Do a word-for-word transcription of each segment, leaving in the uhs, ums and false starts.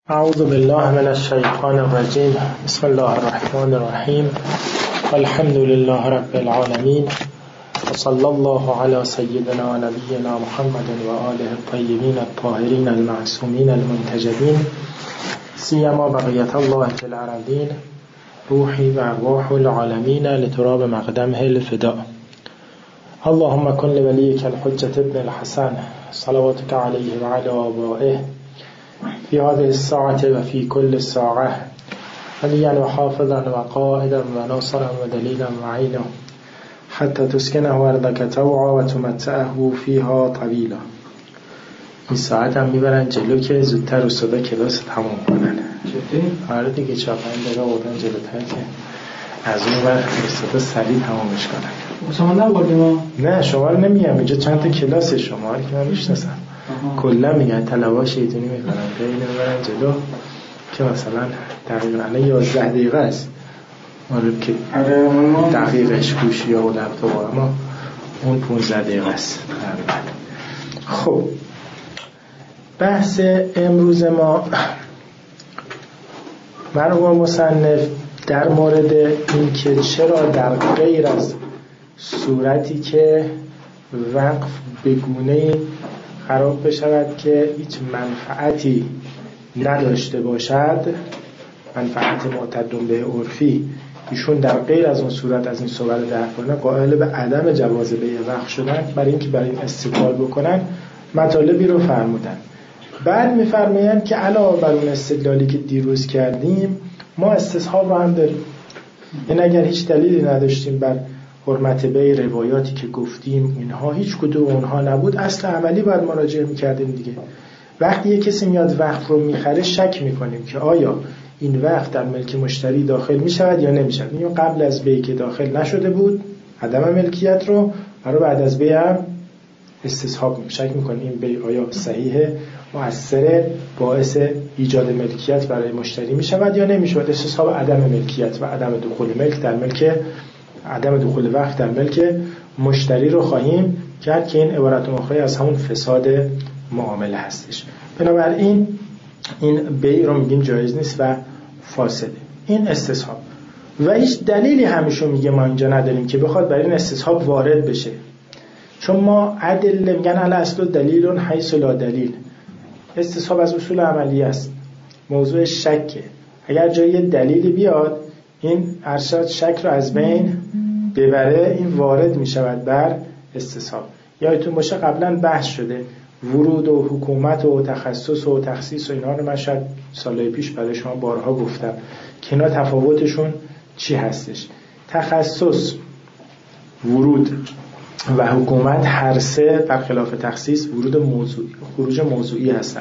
اعوذ بالله من الشیطان الرجیم. بسم الله الرحمن الرحیم. الحمد لله رب العالمین و صلی الله علی سیدنا و نبینا محمد و آله الطیبین الطاهرین المعصومین المنتجبین سیما بقیت الله فی الارضین روحی و ارواح العالمین لتراب مقدمه الفداء. اللهم کن لولیک الحجة ابن الحسن صلواتك علیه و علی آبائه فی هذه الساعة و فی کل ساعة ولیا و حافظا و قائدا و ناصرا و دلیلا و عینا حتی تسکنه ارضک طوعا و تمتعه فیها طویلا. این ساعت هم میبرن جلو که زودتر استادا کلاس تمام کنن. آره دیگه چهار پنج دقیقه بودن جلوتر که از اون ور استادا سریع تمامش کنن. شما نبودیم؟ نه شما رو نمیگم، اینجا چند تا کلاس شما رو که من میشناسم کلا میگن طلبا شیطونی میکنن که اینو ببرن جلو که مثلا دقیقا الان یازده دقیقه است آره که دقیقش گوشی و لپتاپ، اما اون پانزده دقیقه است. خب بحث امروز ما مرحوم مصنف در مورد این که چرا در غیر از صورتی که وقف به گونه‌ای خراب بشود که هیچ منفعتی نداشته باشد، منفعت معتدون به عرفی، ایشون در غیر از اون صورت از این صورت در کنه قائل به عدم جواز بیع وقف شدن، برای اینکه برای این استدلال بکنن مطالبی رو فرمودن. بعد میفرمایند که علاوه بر اون استدلالی که دیروز کردیم ما استصحاب رو هم داریم. این اگر هیچ دلیلی نداشتیم بر حرمت بیع، روایاتی که گفتیم اینها هیچ کدوم اونها نبود، اصل عملی باید مراجعه میکردیم دیگه. وقتی یک کسی میاد وقف رو میخره شک میکنیم که آیا این وقف در ملک مشتری داخل میشود یا نمیشود. میگیم قبل از بیع که داخل نشده بود عدم ملکیت رو، برای بعد از بیع هم استصحاب شک میکنیم این بیع آیا صحیحه، مؤثر، باعث ایجاد ملکیت برای مشتری میشود یا نمیشود. استصحاب عدم ملکیت و عدم دخول ملک در ملک عدم دخول وقت در ملک مشتری رو خواهیم کرد که این عبارت مخرج از همون فساد معامله هستش. بنابراین این بیع رو میگیم جایز نیست و فاسده. این استصحاب و هیچ دلیلی همیشه میگه ما اینجا نداریم که بخواد برای این استصحاب وارد بشه، چون ما ادله میگن الا اصل دلیل حیث لا دلیل. استصحاب از اصول عملی است، موضوع شکه. اگر جای دلیلی بیاد این ارشد شک رو از بین ببره، این وارد می شود بر استصحاب. یادتون باشه قبلا بحث شده ورود و حکومت و تخصص و تخصیص و اینا رو من شاید سالهای پیش برای شما بارها گفتم که اینا تفاوتشون چی هستش. تخصص، ورود و حکومت هر سه برخلاف تخصیص ورود موضوعی خروج موضوعی هستن.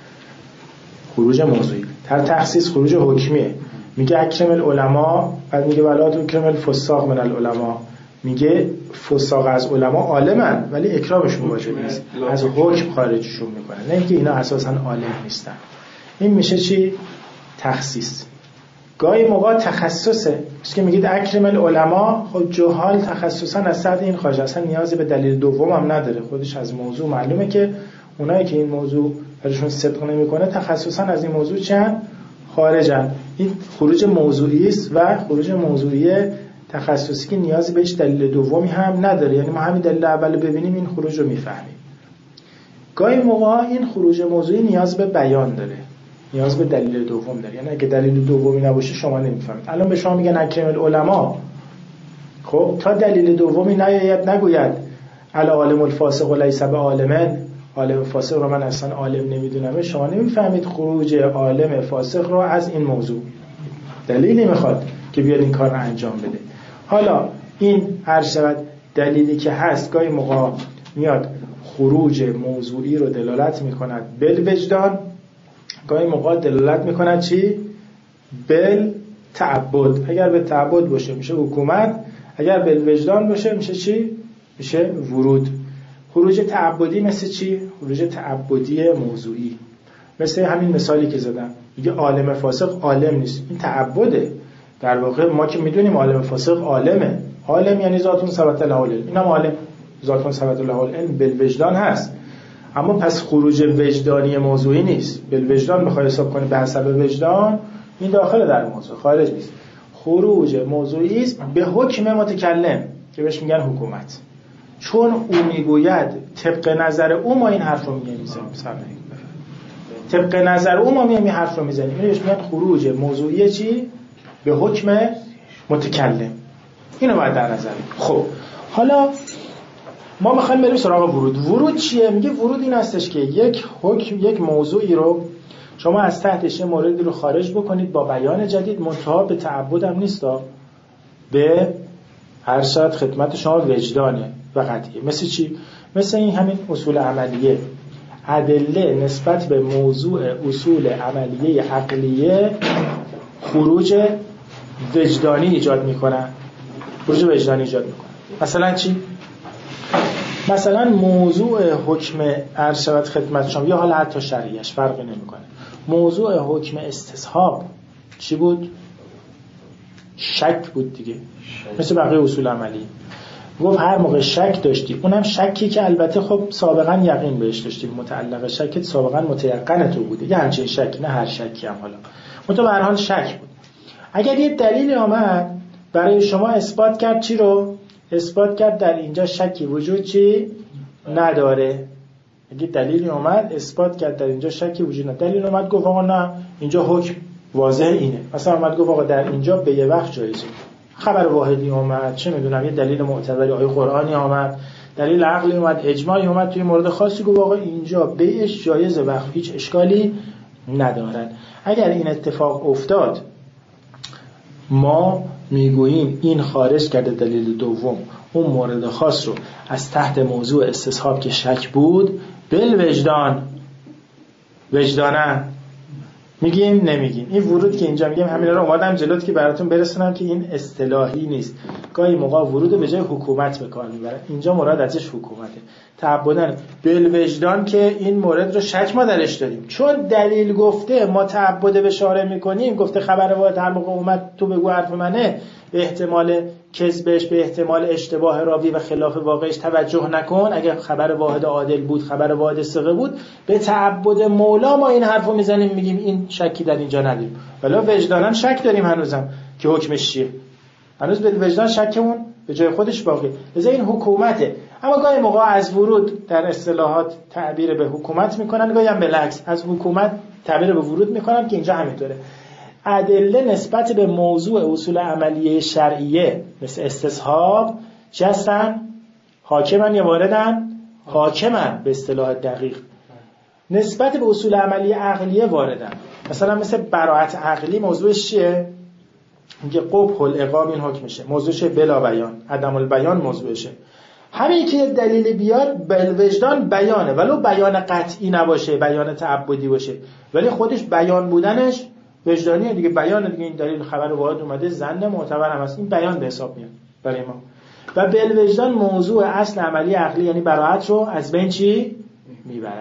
خروج موضوعی. در تخصیص خروج حکمیه، میگه اکرم العلماء، بعد میگه ولا تکرم الفساق من العلماء، میگه فساق از علما عالمن ولی اکرامشون واجب نیست، از حکم خارجشون میکنه، نه اینکه اینا اساسا عالم نیستن. این میشه چی؟ تخصیص. گاهی موقع تخصصه، که میگید اکرم العلماء، خب جهال تخصصا از سطح این خارج، اصلا نیازی به دلیل دوم هم نداره، خودش از موضوع معلومه که اونایی که این موضوع براشون صدق نمیکنه تخصصا از این موضوع چند خارجن. این خروج موضوعی است و خروج موضوعی تخصصی که نیازی به هیچ دلیل دومی هم نداره، یعنی ما همین دلیل اول ببینیم این خروج رو میفهمیم. گاهی موقع این خروج موضوعی نیاز به بیان داره، نیاز به دلیل دوم داره، یعنی اگه دلیل دومی نباشه شما نمیفهمید. الان به شما میگن اکرم العلماء، خب تا دلیل دومی نیاید نگوید العالم الفاسق لیس بعالم، عالم فاسق رو من اصلا عالم نمیدونم، شما نمیفهمید خروج عالم فاسق رو از این موضوع. دلیلی میخواد که بیاد این کار رو انجام بده. حالا این هر شود دلیلی که هست گاهی موقع میاد خروج موضوعی رو دلالت میکند بل وجدان، گاهی موقع دلالت میکند چی؟ بل تعبد. اگر به تعبد باشه میشه حکومت، اگر بل وجدان باشه میشه چی؟ میشه ورود. خروج تعبدی مثل چی؟ خروج تعبدی موضوعی، مثل همین مثالی که زدم، میگه عالم فاسق عالم نیست، این تعبده. در واقع ما که میدونیم عالم فاسق عالمه، عالم یعنی ذاتون ثبت له العلم، اینم عالم ذاتون ثبت له العلم بالوجدان هست. اما پس خروج وجدانی موضوعی نیست. بالوجدان بخوای حساب کنی به حسب وجدان، این داخل در موضوع، خارج نیست. خروج موضوعی است به حکم متکلم که بهش میگن حکومت، چون او میگوید طبق نظر او ما این حرف رو میگیم. طبق نظر او ما میگیم این حرف رو میزنیم. اینو بهش میگن خروج موضوعی چی؟ به حکم متکلم. اینو باید در نظر بگیریم. خب حالا ما میخوایم بریم سراغ ورود. ورود چیه؟ میگه ورود این هستش که یک حکم، یک موضوعی رو شما از تحتش موردی رو خارج بکنید با بیان جدید، منتها به تعبد هم نیستا، به هر شاید خدمت شما وجدانه و قطعیه. مثل چی؟ مثل این همین اصول عملیه. ادله نسبت به موضوع اصول عملیه عقلیه خروج وجدانی ایجاد میکنن. خروج وجدانی ایجاد میکنن. مثلا چی؟ مثلا موضوع حکم ارشد خدمت شما یا حالا حتی شرعیش فرقی نمیکنه. موضوع حکم استصحاب چی بود؟ شک بود دیگه، مثل بقیه اصول عملی. گفت هر موقع شک داشتی، اونم شکی که البته خب سابقا یقین بهش داشتی، متعلق شکت سابقا متیقن تو بوده، یه همچین شکی، نه هر شکی هم. حالا منتها به هر حال شک بود. اگر یه دلیل آمد برای شما اثبات کرد چی رو؟ اثبات کرد در اینجا شکی وجود چی؟ نداره. اگه دلیلی اومد اثبات کرد در اینجا شکی وجود نداره. دلیل اومد گفت آقا نه اینجا حکم واضح اینه. مثلا اومد گفت آقا در اینجا به یه وقت جایزه. خبر واحدی اومد، چه میدونم یه دلیل معتبری آیه قرآنی اومد، دلیل عقلی اومد، اجماعی اومد توی مورد خاصی گفت آقا اینجا بیعش جایزه، وقت هیچ اشکالی ندارن. اگر این اتفاق افتاد ما میگوییم این خارج کرده دلیل دوم اون مورد خاص رو از تحت موضوع استصحاب که شک بود بل وجدان وجدانه میگیم نمیگیم. این ورود که اینجا میگیم همینا رو اومدم جلوت که براتون برسونم که این اصطلاحی نیست. گاهی موقع ورود به جای حکومت به کار میبرن، اینجا مراد ازش حکومته. تعبدن بل وجدان که این مورد رو شک ما درش داریم، چون دلیل گفته ما تعبد به شارع میکنیم. گفته خبر واحد هر موقع اومد تو بگو حرف منه، به احتمال کذبش، به احتمال اشتباه راوی و خلاف واقعش توجه نکن. اگر خبر واحد عادل بود، خبر واحد ثقه بود، به تعبد مولا ما این حرفو میزنیم، میگیم این شکی در اینجا نداریم. ولی وجدانن شک داریم هنوزم که حکمش چیه. هنوز به وجدان شکمون به جای خودش باقی. لذا این حکومته. اما گاهی موقع از ورود در اصطلاحات تعبیر به حکومت میکنن، گاهی هم بالعکس از حکومت تعبیر به ورود میکنن که اینجا همینطوره. ادله نسبت به موضوع اصول عملیه شرعیه مثل استصحاب چه هستن؟ حاکمن یا واردن؟ حاکمن به اصطلاح دقیق. نسبت به اصول عملیه عقلیه واردن. مثلا مثل براءت عقلی موضوعش چیه؟ میگه قبح العقاب این حکمشه، موضوعش بلا بیان، عدم البیان موضوعشه. همین که دلیل بیاد بالوجدان بیانه، ولو بیان قطعی نباشه، بیان تعبدی باشه، ولی خودش بیان بودنش وجدانیه دیگه. بیان دیگه، این دلیل خبر واحد اومده، ظن معتبر هم هست، این بیان به حساب میاد برای ما. و بالوجدان موضوع اصل عملی عقلی یعنی براءت رو از بین چی میبرد،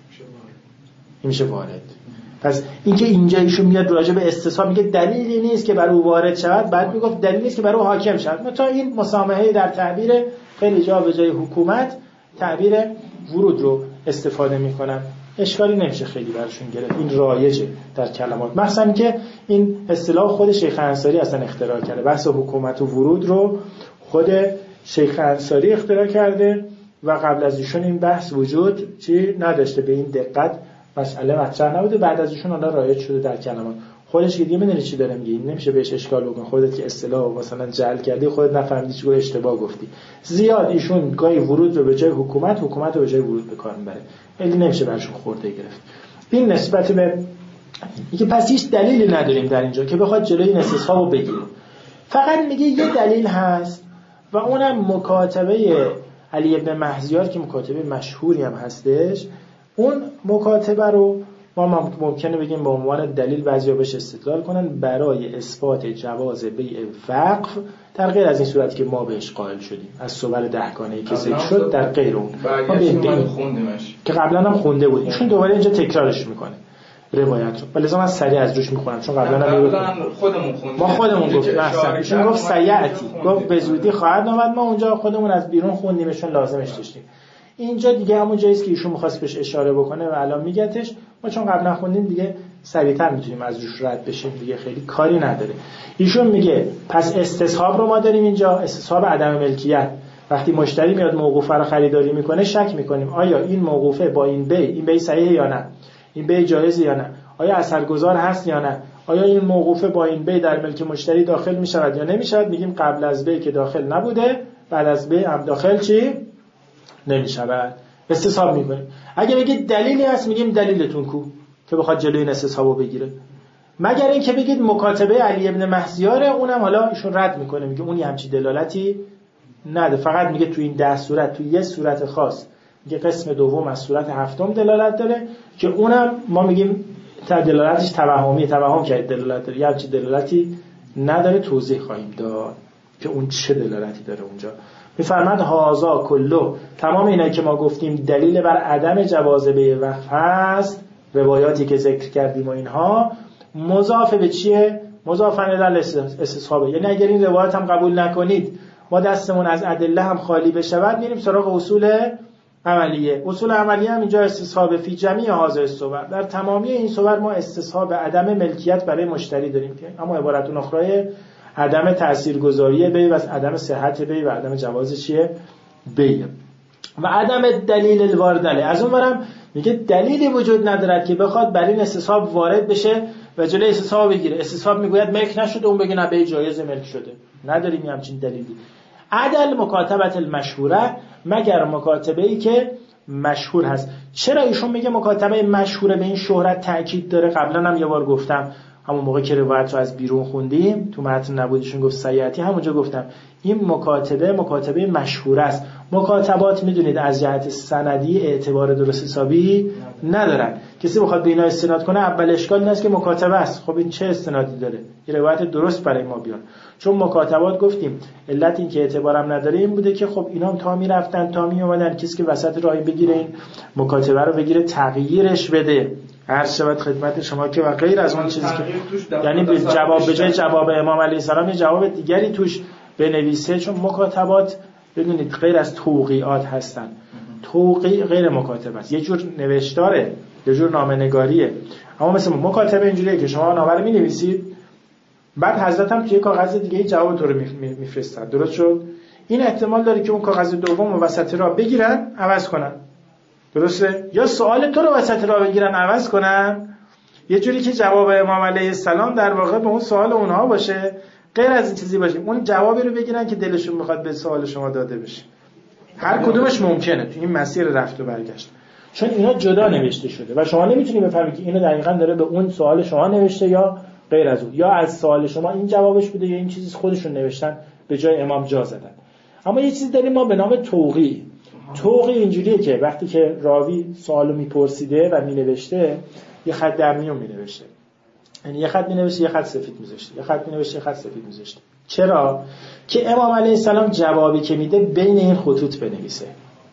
این میشه وارد. پس اینکه اینجا ایشون میاد راجع به استصحاب میگه دلیلی نیست که برای او وارد شود، بعد میگفت دلیلی نیست که برای او حاکم شود. تا این مسامحه در تعبیر خیلی جا به جای حکومت تعبیر ورود رو استفاده میکنن، اشکالی نمیشه خیلی براشون گرفت. این رایجه در کلمات، مثلا که این اصطلاح خود شیخ انصاری اصلا اختراع کرده. بحث حکومت و ورود رو خود شیخ انصاری اختراع کرده و قبل از ایشون این بحث وجود چی نداشته، به این دقت مسئله مطرح نبوده. بعد از ایشون الان رایج شده در کلمات. خودش دیگه میدونی چی داره میگه، این نمیشه بهش اشکال بکنی. خودت که اصطلاح مثلا جعل کردی، خودت نفهمیدی چی گفتی، اشتباه گفتی. زیاد ایشون گاهی ورود رو به جای حکومت، حکومت رو به جای ورود به کار میبره. خیلی نمیشه براشون خورده گرفت. این نسبت به اینکه پس هیچ دلیلی نداریم در اینجا که بخواد جلوی این استصحاب رو بگیره. فقط میگه یه دلیل هست و اونم مکاتبه علی ابن مهزیار که مکاتبه مشهوری هم هستش. اون مکاتبه رو ما ممکنه بگیم به عنوان دلیل بعضیا بهش استدلال کنن برای اثبات جواز بیع وقف در غیر از این صورتی که ما بهش قائل شدیم از صور دهگانه‌ای که ذکر شد در غیر اون ما خوندیمش که قبلا هم خونده بودیم. ایشون دوباره اینجا تکرارش میکنه روایت رو، ولی من سریع از روش میخونم چون قبلا هم خودمون خوندیم، ما خودمون گفتیم. اصلا ایشون گفت سیاتی، گفت به زودی خواهد آمد، ما اونجا خودمون از بیرون خوندیمشون لازمش داشتیم. اینجا دیگه همون جاییست که ایشون می‌خواست بهش اشاره بکنه و الان میگتش. ما چون قبلا خوندیم دیگه سریعتر میتونیم از روش رد بشیم دیگه، خیلی کاری نداره. ایشون میگه پس استصحاب رو ما داریم اینجا، استصحاب عدم ملکیت. وقتی مشتری میاد موقوفه رو خریداری میکنه شک میکنیم آیا این موقوفه با این بی این بی صحیحه یا نه، این بی جایزه یا نه، آیا اثرگذار هست یا نه، آیا این موقوفه با این بی در ملک مشتری داخل میشود یا نمیشود. میگیم قبل از بی که داخل نبوده، بعد از بی هم داخل چی نمیشود، استصحاب میکنیم. اگه بگید دلیلی هست میگیم دلیلتون کو که بخواد جلوی این استصحابو بگیره، مگر این که بگید مکاتبه علی ابن مهزیاره، اونم حالا ایشون رد میکنه، میگه اون همچی دلالتی نده، فقط میگه تو این ده صورت تو یه صورت خاص میگه قسم دوم از صورت هفتم دلالت داره که اونم ما میگیم دلالتش توهمی، توهم که دلالت داره، یه همچی دلالتی نداره. توضیح خواهیم داد که اون چه دلالتی داره اونجا. میفرماد هازا کلو، تمام اینایی که ما گفتیم دلیل بر عدم جواز بیع وقف هست، روایاتی که ذکر کردیم و اینها مضاف به چیه؟ مضاف الی استصحاب. یعنی اگر این روایت هم قبول نکنید ما دستمون از ادله هم خالی بشود، میریم سراغ اصول عملیه. اصول عملیه هم اینجا استصحاب فی جمیع هذه الصور، در تمامی این صور ما استصحاب عدم ملکیت برای مشتری داریم که اما عبارتون اخرای عدم تاثیرگذاری بی و عدم صحت بی و عدم جواز چیه بی و عدم دلیل الوارد علیه. از اونورم میگه دلیلی وجود ندارد که بخواد بر این استصحاب وارد بشه و جلوی استصحاب بگیره. استصحاب میگوید ملک نشده، اون بگه نه بی جایز ملک شده. نداریم همچین دلیلی. عدل مکاتبت المشهوره، مگر مکاتبه‌ای که مشهور هست. چرا ایشون میگه مکاتبه مشهوره به این شهرت تاکید داره؟ قبلا هم یه بار گفتم، همون موقع که روایت رو از بیرون خوندیم تو متن نبودشون گفت سیاحتی، همونجا گفتم این مکاتبه مکاتبه مشهور است. مکاتبات میدونید از جهت سندی اعتبار درست حسابی ندارن. کسی بخواد به اینا استناد کنه اول اشکال این است که مکاتبه است. خب این چه استنادی داره؟ یه روایت درست برای ما بیان. چون مکاتبات گفتیم علت این که اعتبارم نداره این بوده که خب اینا هم تا میرفتن تا می اومدن، کسی که وسط راهی بگیره این مکاتبه رو بگیره تغییرش بده، عرض شود خدمت شما که و غیر از اون چیزی که یعنی به جواب به جای جواب امام علیه السلام یه جواب دیگری توش بنویسه. چون مکاتبات بدونید غیر از توقیعات هستن. توقیع غیر مکاتبه است، یه جور نوشتاره، یه جور نامه‌نگاریه. اما مثل مکاتبه اینجوریه که شما نامه رو می‌نویسید بعد حضرت هم توی کاغذ دیگه جواب تو رو میفرستن. درست شد؟ این احتمال داره که اون کاغذ دوم و وسط راه بگیرن عوض کنن. درسته؟ یا سوال تو رو وسط راه بگیرن عوض کنن، یه جوری که جواب امام علیه السلام در واقع به اون سوال اونها باشه، غیر از این چیزی باشه اون جوابی رو بگیرن که دلشون میخواد به سوال شما داده بشه. هر کدومش ممکنه تو این مسیر رفت و برگشت، چون اینا جدا نوشته شده و شما نمیتونی بفهمی که اینو دقیقاً داره به اون سوال شما نوشته یا غیر از اون، یا از سوال شما این جوابش بوده یا این چیزی خودشون نوشتن به جای امام جا زدن. اما یه چیزی داریم ما به نام توقیع. توقیع اینجوریه که وقتی که راوی سوالو میپرسیده و مینوشته یه خط در میون مینوشته، یعنی یه خط مینوشته یه خط سفید میذاشته، یه خط مینوشته یه خط سفید میذاشته. چرا؟ که امام علیه السلام جوابی که میده بین این خطوط بنویسه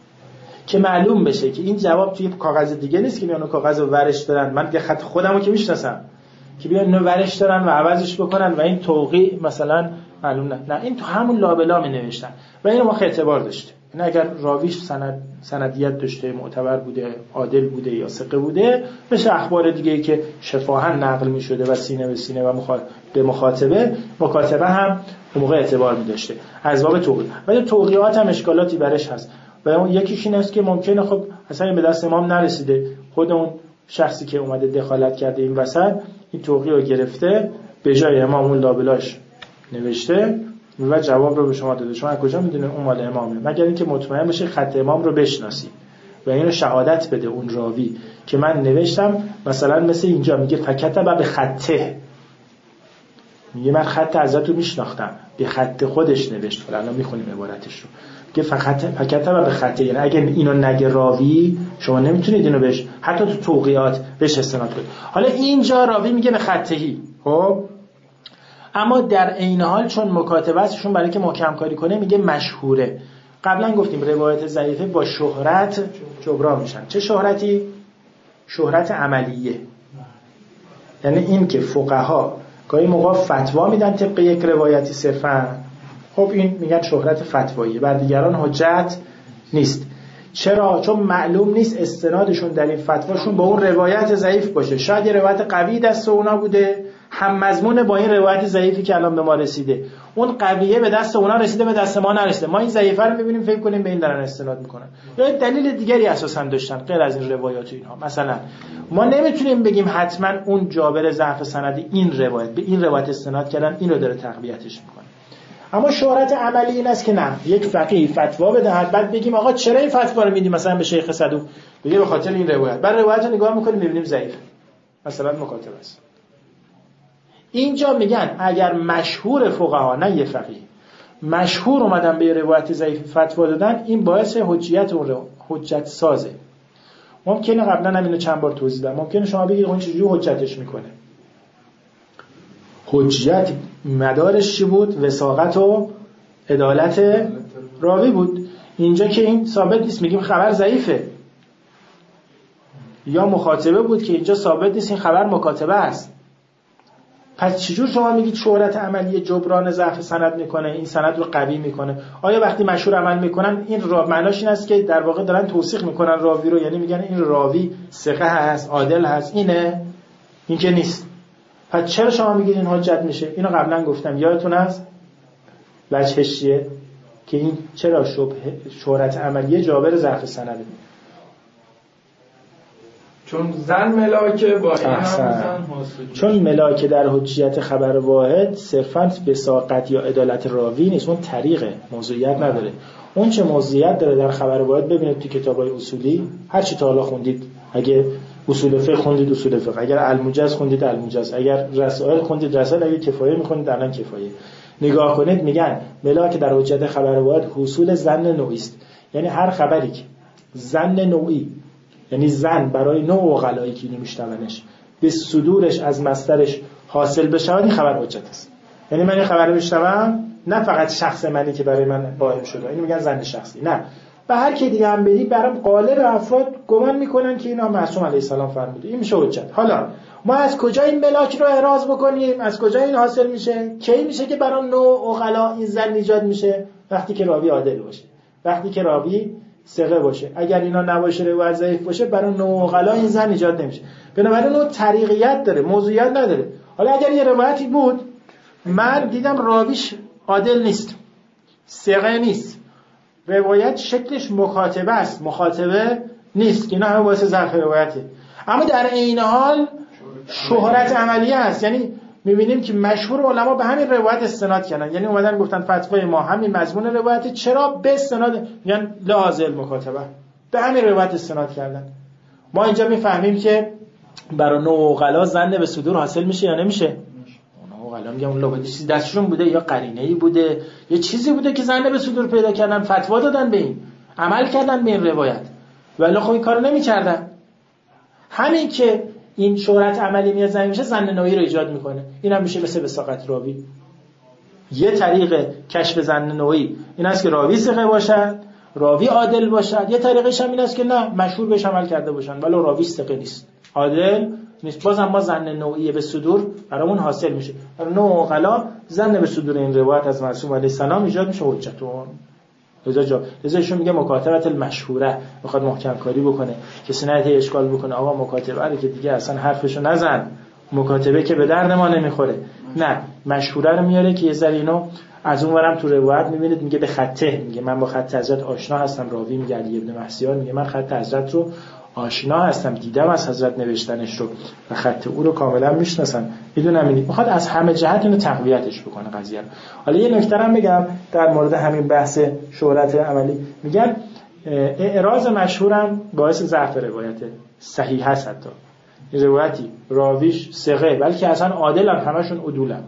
که معلوم بشه که این جواب توی کاغذ دیگه نیست که میان کاغذ رو ورش دارن، من یه خط خودمو که میشناسم که بیان اینو ورش دارن و عوضش بکنن و این توقیع مثلا معلوم نه، نه این تو همون لابلا می نوشتن و اینو ما اعتبار داشته. این اگر راویش سند سندیت داشته، معتبر بوده، عادل بوده یا ثقه بوده، مثل اخبار دیگه‌ای که شفاهاً نقل می شده و سینه به سینه و مخاطب به مخاطبه مکاتبه هم اون موقع اعتبار می داشته از باب توقیع. ولی توقیعات هم اشکالاتی برش هست و اون یکیش این است که ممکنه خب اصلا به دست امام نرسیده، خود اون شخصی که اومده دخالت کرده این وسط این توقیع رو گرفته به جای امام اون لابلاش نوشته و جواب رو به شما داده. شما از کجا میدونه اون مال امامه؟ مگر اینکه مطمئن بشه خط امام رو بشناسی و اینو شهادت بده اون راوی که من نوشتم مثلا مثل اینجا میگه فکتب به خطه، میگه من خط حضرت رو میشناختم، به خط خودش نوشت. حالا الان میخونیم عبارتش رو، میگه فقط فکتب به خطه، یعنی اگه اینو نگه راوی شما نمیتونید اینو بهش حتی تو توقیعات بهش استناد کنید. حالا اینجا راوی میگه به خطهی، خب اما در عین حال چون مکاتبه استشون برای که محکم کاری کنه میگه مشهوره. قبلا گفتیم روایت ضعیفه با شهرت جبران میشن. چه شهرتی؟ شهرت عملیه، یعنی این که فقها گاهی موقع فتوا میدن طبق یک روایتی صرفا، خب این میگن شهرت فتوایی، بر دیگران حجت نیست. چرا؟ چون معلوم نیست استنادشون در این فتواشون با اون روایت ضعیف باشه. شاید یه روایت قوی دست اونا بوده هم مضمون با این روایت ضعیفی که الان به ما رسیده، اون قویه به دست اونا رسیده به دست ما نرسیده، ما این ضعیفه رو می‌بینیم فکر کنیم به این دارن استناد میکنن، یا دلیل دیگری اساسا داشتن غیر از این روایات و اینها. مثلا ما نمیتونیم بگیم حتما اون جابر ضعف سند این روایت به این روایت استناد کردن اینو داره تقویتش میکنه. اما شهرت عملی این است که نه، یک فقیه فتوا بدهد بعد بگیم آقا چرا این فتوا رو میدیم مثلا به شیخ صدوق، بگه به خاطر این روایت، بعد روایت رو نگاه میکنیم میبینیم ضعیف، مثلا مکاتبه است. اینجا میگن اگر مشهور فقها، نه یه فقیه، مشهور اومدن به روایت ضعیف فتوا دادن، این باعث حجیت اون حجت سازه. ممکنه قبلا هم اینو چند بار توضیح دادم، ممکنه شما بگید اون چجوری حجتش میکنه. حجیت مدارش چی بود؟ وثاقت و عدالت راوی بود. اینجا که این ثابت نیست، میگیم خبر ضعیفه. یا مخاطبه بود که اینجا ثابت نیست، این خبر مکاتبه است. پس چجور شما میگید شهرت عملی جبران ضعف سند میکنه، این سند رو قوی میکنه؟ آیا وقتی مشهور عمل میکنن این را معناش این است که در واقع دارن توثیق میکنن راوی رو، یعنی میگن این راوی ثقه هست، عادل هست؟ اینه؟ این که نیست. پس چرا شما میگید این حجت میشه؟ اینو قبلا گفتم، یادتون هست وجهش چیه؟ که این چرا شبه شهرت عملی جابر ضعف سنده؟ چون زن ملاکه با این هم چون ملاکه در حجیت خبر واحد صرفاً بساقت یا عدالت راوی نیست، اون طریق موضوعیت نداره. اون چه موضوعیت داره در خبر واحد ببینید تو کتابای اصولی، هر چی تا حالا خوندید، اگه اصول فقه خوندید اصول فقه، اگر الموجز خوندید الموجز، اگر رسائل خوندید رسائل، اگه کفایه میخونید الان کفایه، نگاه کنید میگن ملاکه در حجیت خبر واحد حصول ظن نوعی است. یعنی هر خبری که ظن نوعی، یعنی زن برای نوع عقلایی که میشنونش به صدورش از مصدرش حاصل بشه، این خبر حجت است. یعنی من این خبر رو میشنوم، نه فقط شخص منی که برای من قائم شده، اینو میگن زن شخصی، نه، و هر کی دیگه هم بدی برام غالب افراد گمان میکنن که اینا معصوم علیه السلام فرموده، این میشه حجت. حالا ما از کجا این ملاک رو احراز بکنیم؟ از کجا این حاصل میشه؟ کی میشه که برام نوع عقلا این زن ایجاد میشه؟ وقتی که راوی عادل باشه، وقتی که راوی ثقه باشه. اگر اینا نباشه، روایت ضعیف باشه، برای نوع عقلا این زن ایجاد نمیشه. بنابراین اون طریقیت داره، موضوعیت نداره. حالا اگر یه روایتی بود من دیدم راویش عادل نیست، ثقه نیست، روایت شکلش مکاتبه است، مخاطبه نیست، اینا همه باعث ضعف روایته، اما در عین حال شهرت عملیه است. یعنی میبینیم که مشهور علما به همین روایت استناد کردن، یعنی اومدن گفتن فتوای ما همین مضمون روایت، چرا به استناد یعنی لازم مکاتبه به همین روایت استناد کردن. ما اینجا میفهمیم که برای نوع عقلا ظن به صدور حاصل میشه یا نمیشه؟ اون عقلا میگم اون لابد چیزی دستشون بوده، یا قرینه‌ای بوده، یه چیزی بوده که ظن به صدور پیدا کردن، فتوا دادن به این، عمل کردن به این روایت، ولی خب این کارو نمی‌کردن. همین که این شهرت عملی میاد زمین میشه، ظن نوعی رو ایجاد میکنه. این هم میشه مثل وثاقت راوی. یه طریق کشف ظن نوعی این است که راوی ثقه باشد، راوی عادل باشد. یه طریقش هم این است که نه، مشهور بهش عمل کرده باشن ولی راوی ثقه نیست، عادل نیست، بازم ما ظن نوعی به صدور برامون حاصل میشه. نوع عقلا ظن به صدور این روایت از معصوم علیه السلام ایجاد میشه حجتون. لذا جا لذا ایشون میگه مکاتبت المشهوره، میخواد محکم کاری بکنه، کسی نه اشکال بکنه آقا مکاتبه رو که دیگه اصلا حرفشو نزن، مکاتبه که به درد ما نمیخوره. نه، مشهوره رو میاره که یه ذره اینو از اونورم تو روایت میبینید میگه به خطه، میگه من با خط حضرت آشنا هستم. راوی میگه علی ابن محسیار میگه من خط حضرت رو آشنا هستم، دیدم از حضرت نوشتنش رو و خط او رو کاملا میشناسم، میدونم. این میخواد از همه جهت اینو تقویتش بکنه قضیه رو. حالا یه نکته هم بگم در مورد همین بحث شهرت عملی، میگن اعراض مشهورم باعث ضعف روایت صحیح هست. حتی این روایتی راویش ثقه بلکه اصلا عادلن، همشون عدولن،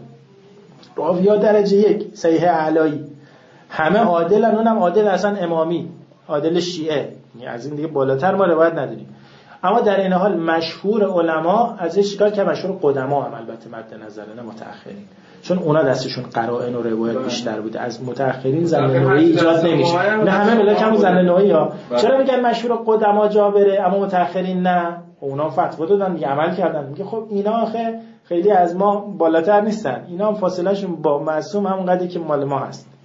راویا درجه یک صحیح اعلایی، همه عادلن، اونم عادل اصلا امامی، عادل شیعه، از این دیگه بالاتر ما روایت نداریم. اما در این حال مشهور علما ازش چیکار که مشهور قدما هم البته مد نظره، نه متأخرین، چون اونا دستشون قرائن و روایت بیشتر بوده. از متأخرین ظن نوعی ایجاد نمیشه. نه همه ملاک هم ظن نوعی ها. چرا میگن مشهور قدما جابره اما متأخرین نه؟ اونا فتوا دادن دیگه، عمل کردن. میگه خب اینا آخه خیلی از ما بالاتر نیستن، اینا هم فاصله شون با معصوم همونقدری که مال ما هست.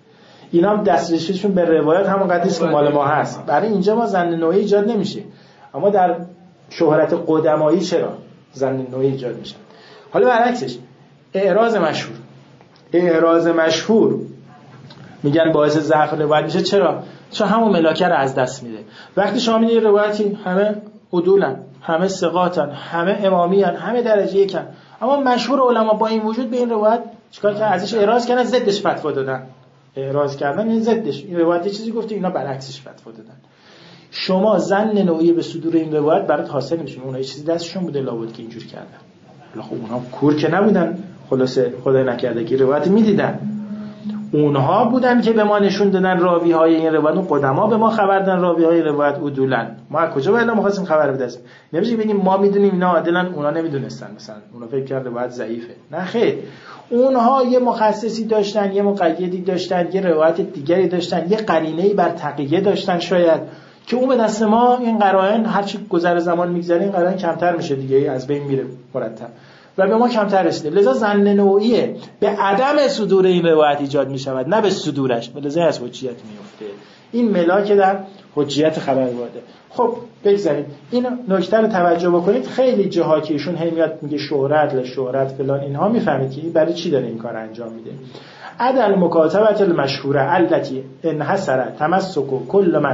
اینا هم دسترسیشون به روایات همون قدری است که مال ما هست. برای اینجا ما ظن نوعی ایجاد نمیشه، اما در شهرت قدمایی چرا ظن نوعی ایجاد میشه؟ حالا برعکسش اعراض مشهور، اعراض مشهور میگن باعث ضعف روایت میشه. چرا؟ چون همون ملاکه رو از دست میده. وقتی شما میگید روایتی همه عدولن، همه ثقاتن، همه امامیان، همه درجه یکن، اما مشهور علما با این وجود به این روایت چیکار کردن؟ ازش اعراض کردن، ضدش فتوا دادن. اعراض کردن این ضدش، این روایت چیزی گفته، اینا برعکسش فتوا دادن. شما ظن نوعی به صدور این روایت برات حاصل نمیشه. اونها چیزی دستشون بوده لابد که اینجوری کردن. حالا خب اونها کور که نبودن، خلاصه خدای نکرده که روایت میدیدن. اونها بودن که به ما نشون دادن راوی های این روایت، اون قدما به ما خبر دادن راوی های روایت عدولن. ما از کجا باید می‌خواستیم خبر بدیم؟ نمیشه بگیم ما میدونیم اینا عادلن، اونا نمیدونستن، مثلا اونا فکر کردن روایت ضعیفه. نه خیر، اونها یه مخصصی داشتن، یه مقیدی داشتن، یه روایت دیگری داشتن، یه قرینه‌ای بر تقیه داشتن شاید که اون به دست ما این قرائن هر چی گذر زمان میگذره این قرائن کمتر میشه دیگه، از بین میره مرتب و به ما کمتر رسیده. لذا ظن نوعیه به عدم صدور این روایت ایجاد میشود، نه به صدورش، لذا از حجیت میفته. این ملاک در حجیت خبر واده. خب بگذاریم این نکته رو توجه بکنید. خیلی جاها که ایشون هی میاد میگه شهرت ل شهرت فلان، اینها میفهمید که برای چی داره این کار انجام میده. عدل مکاتبه المشهوره التي انحصر تمسک کل من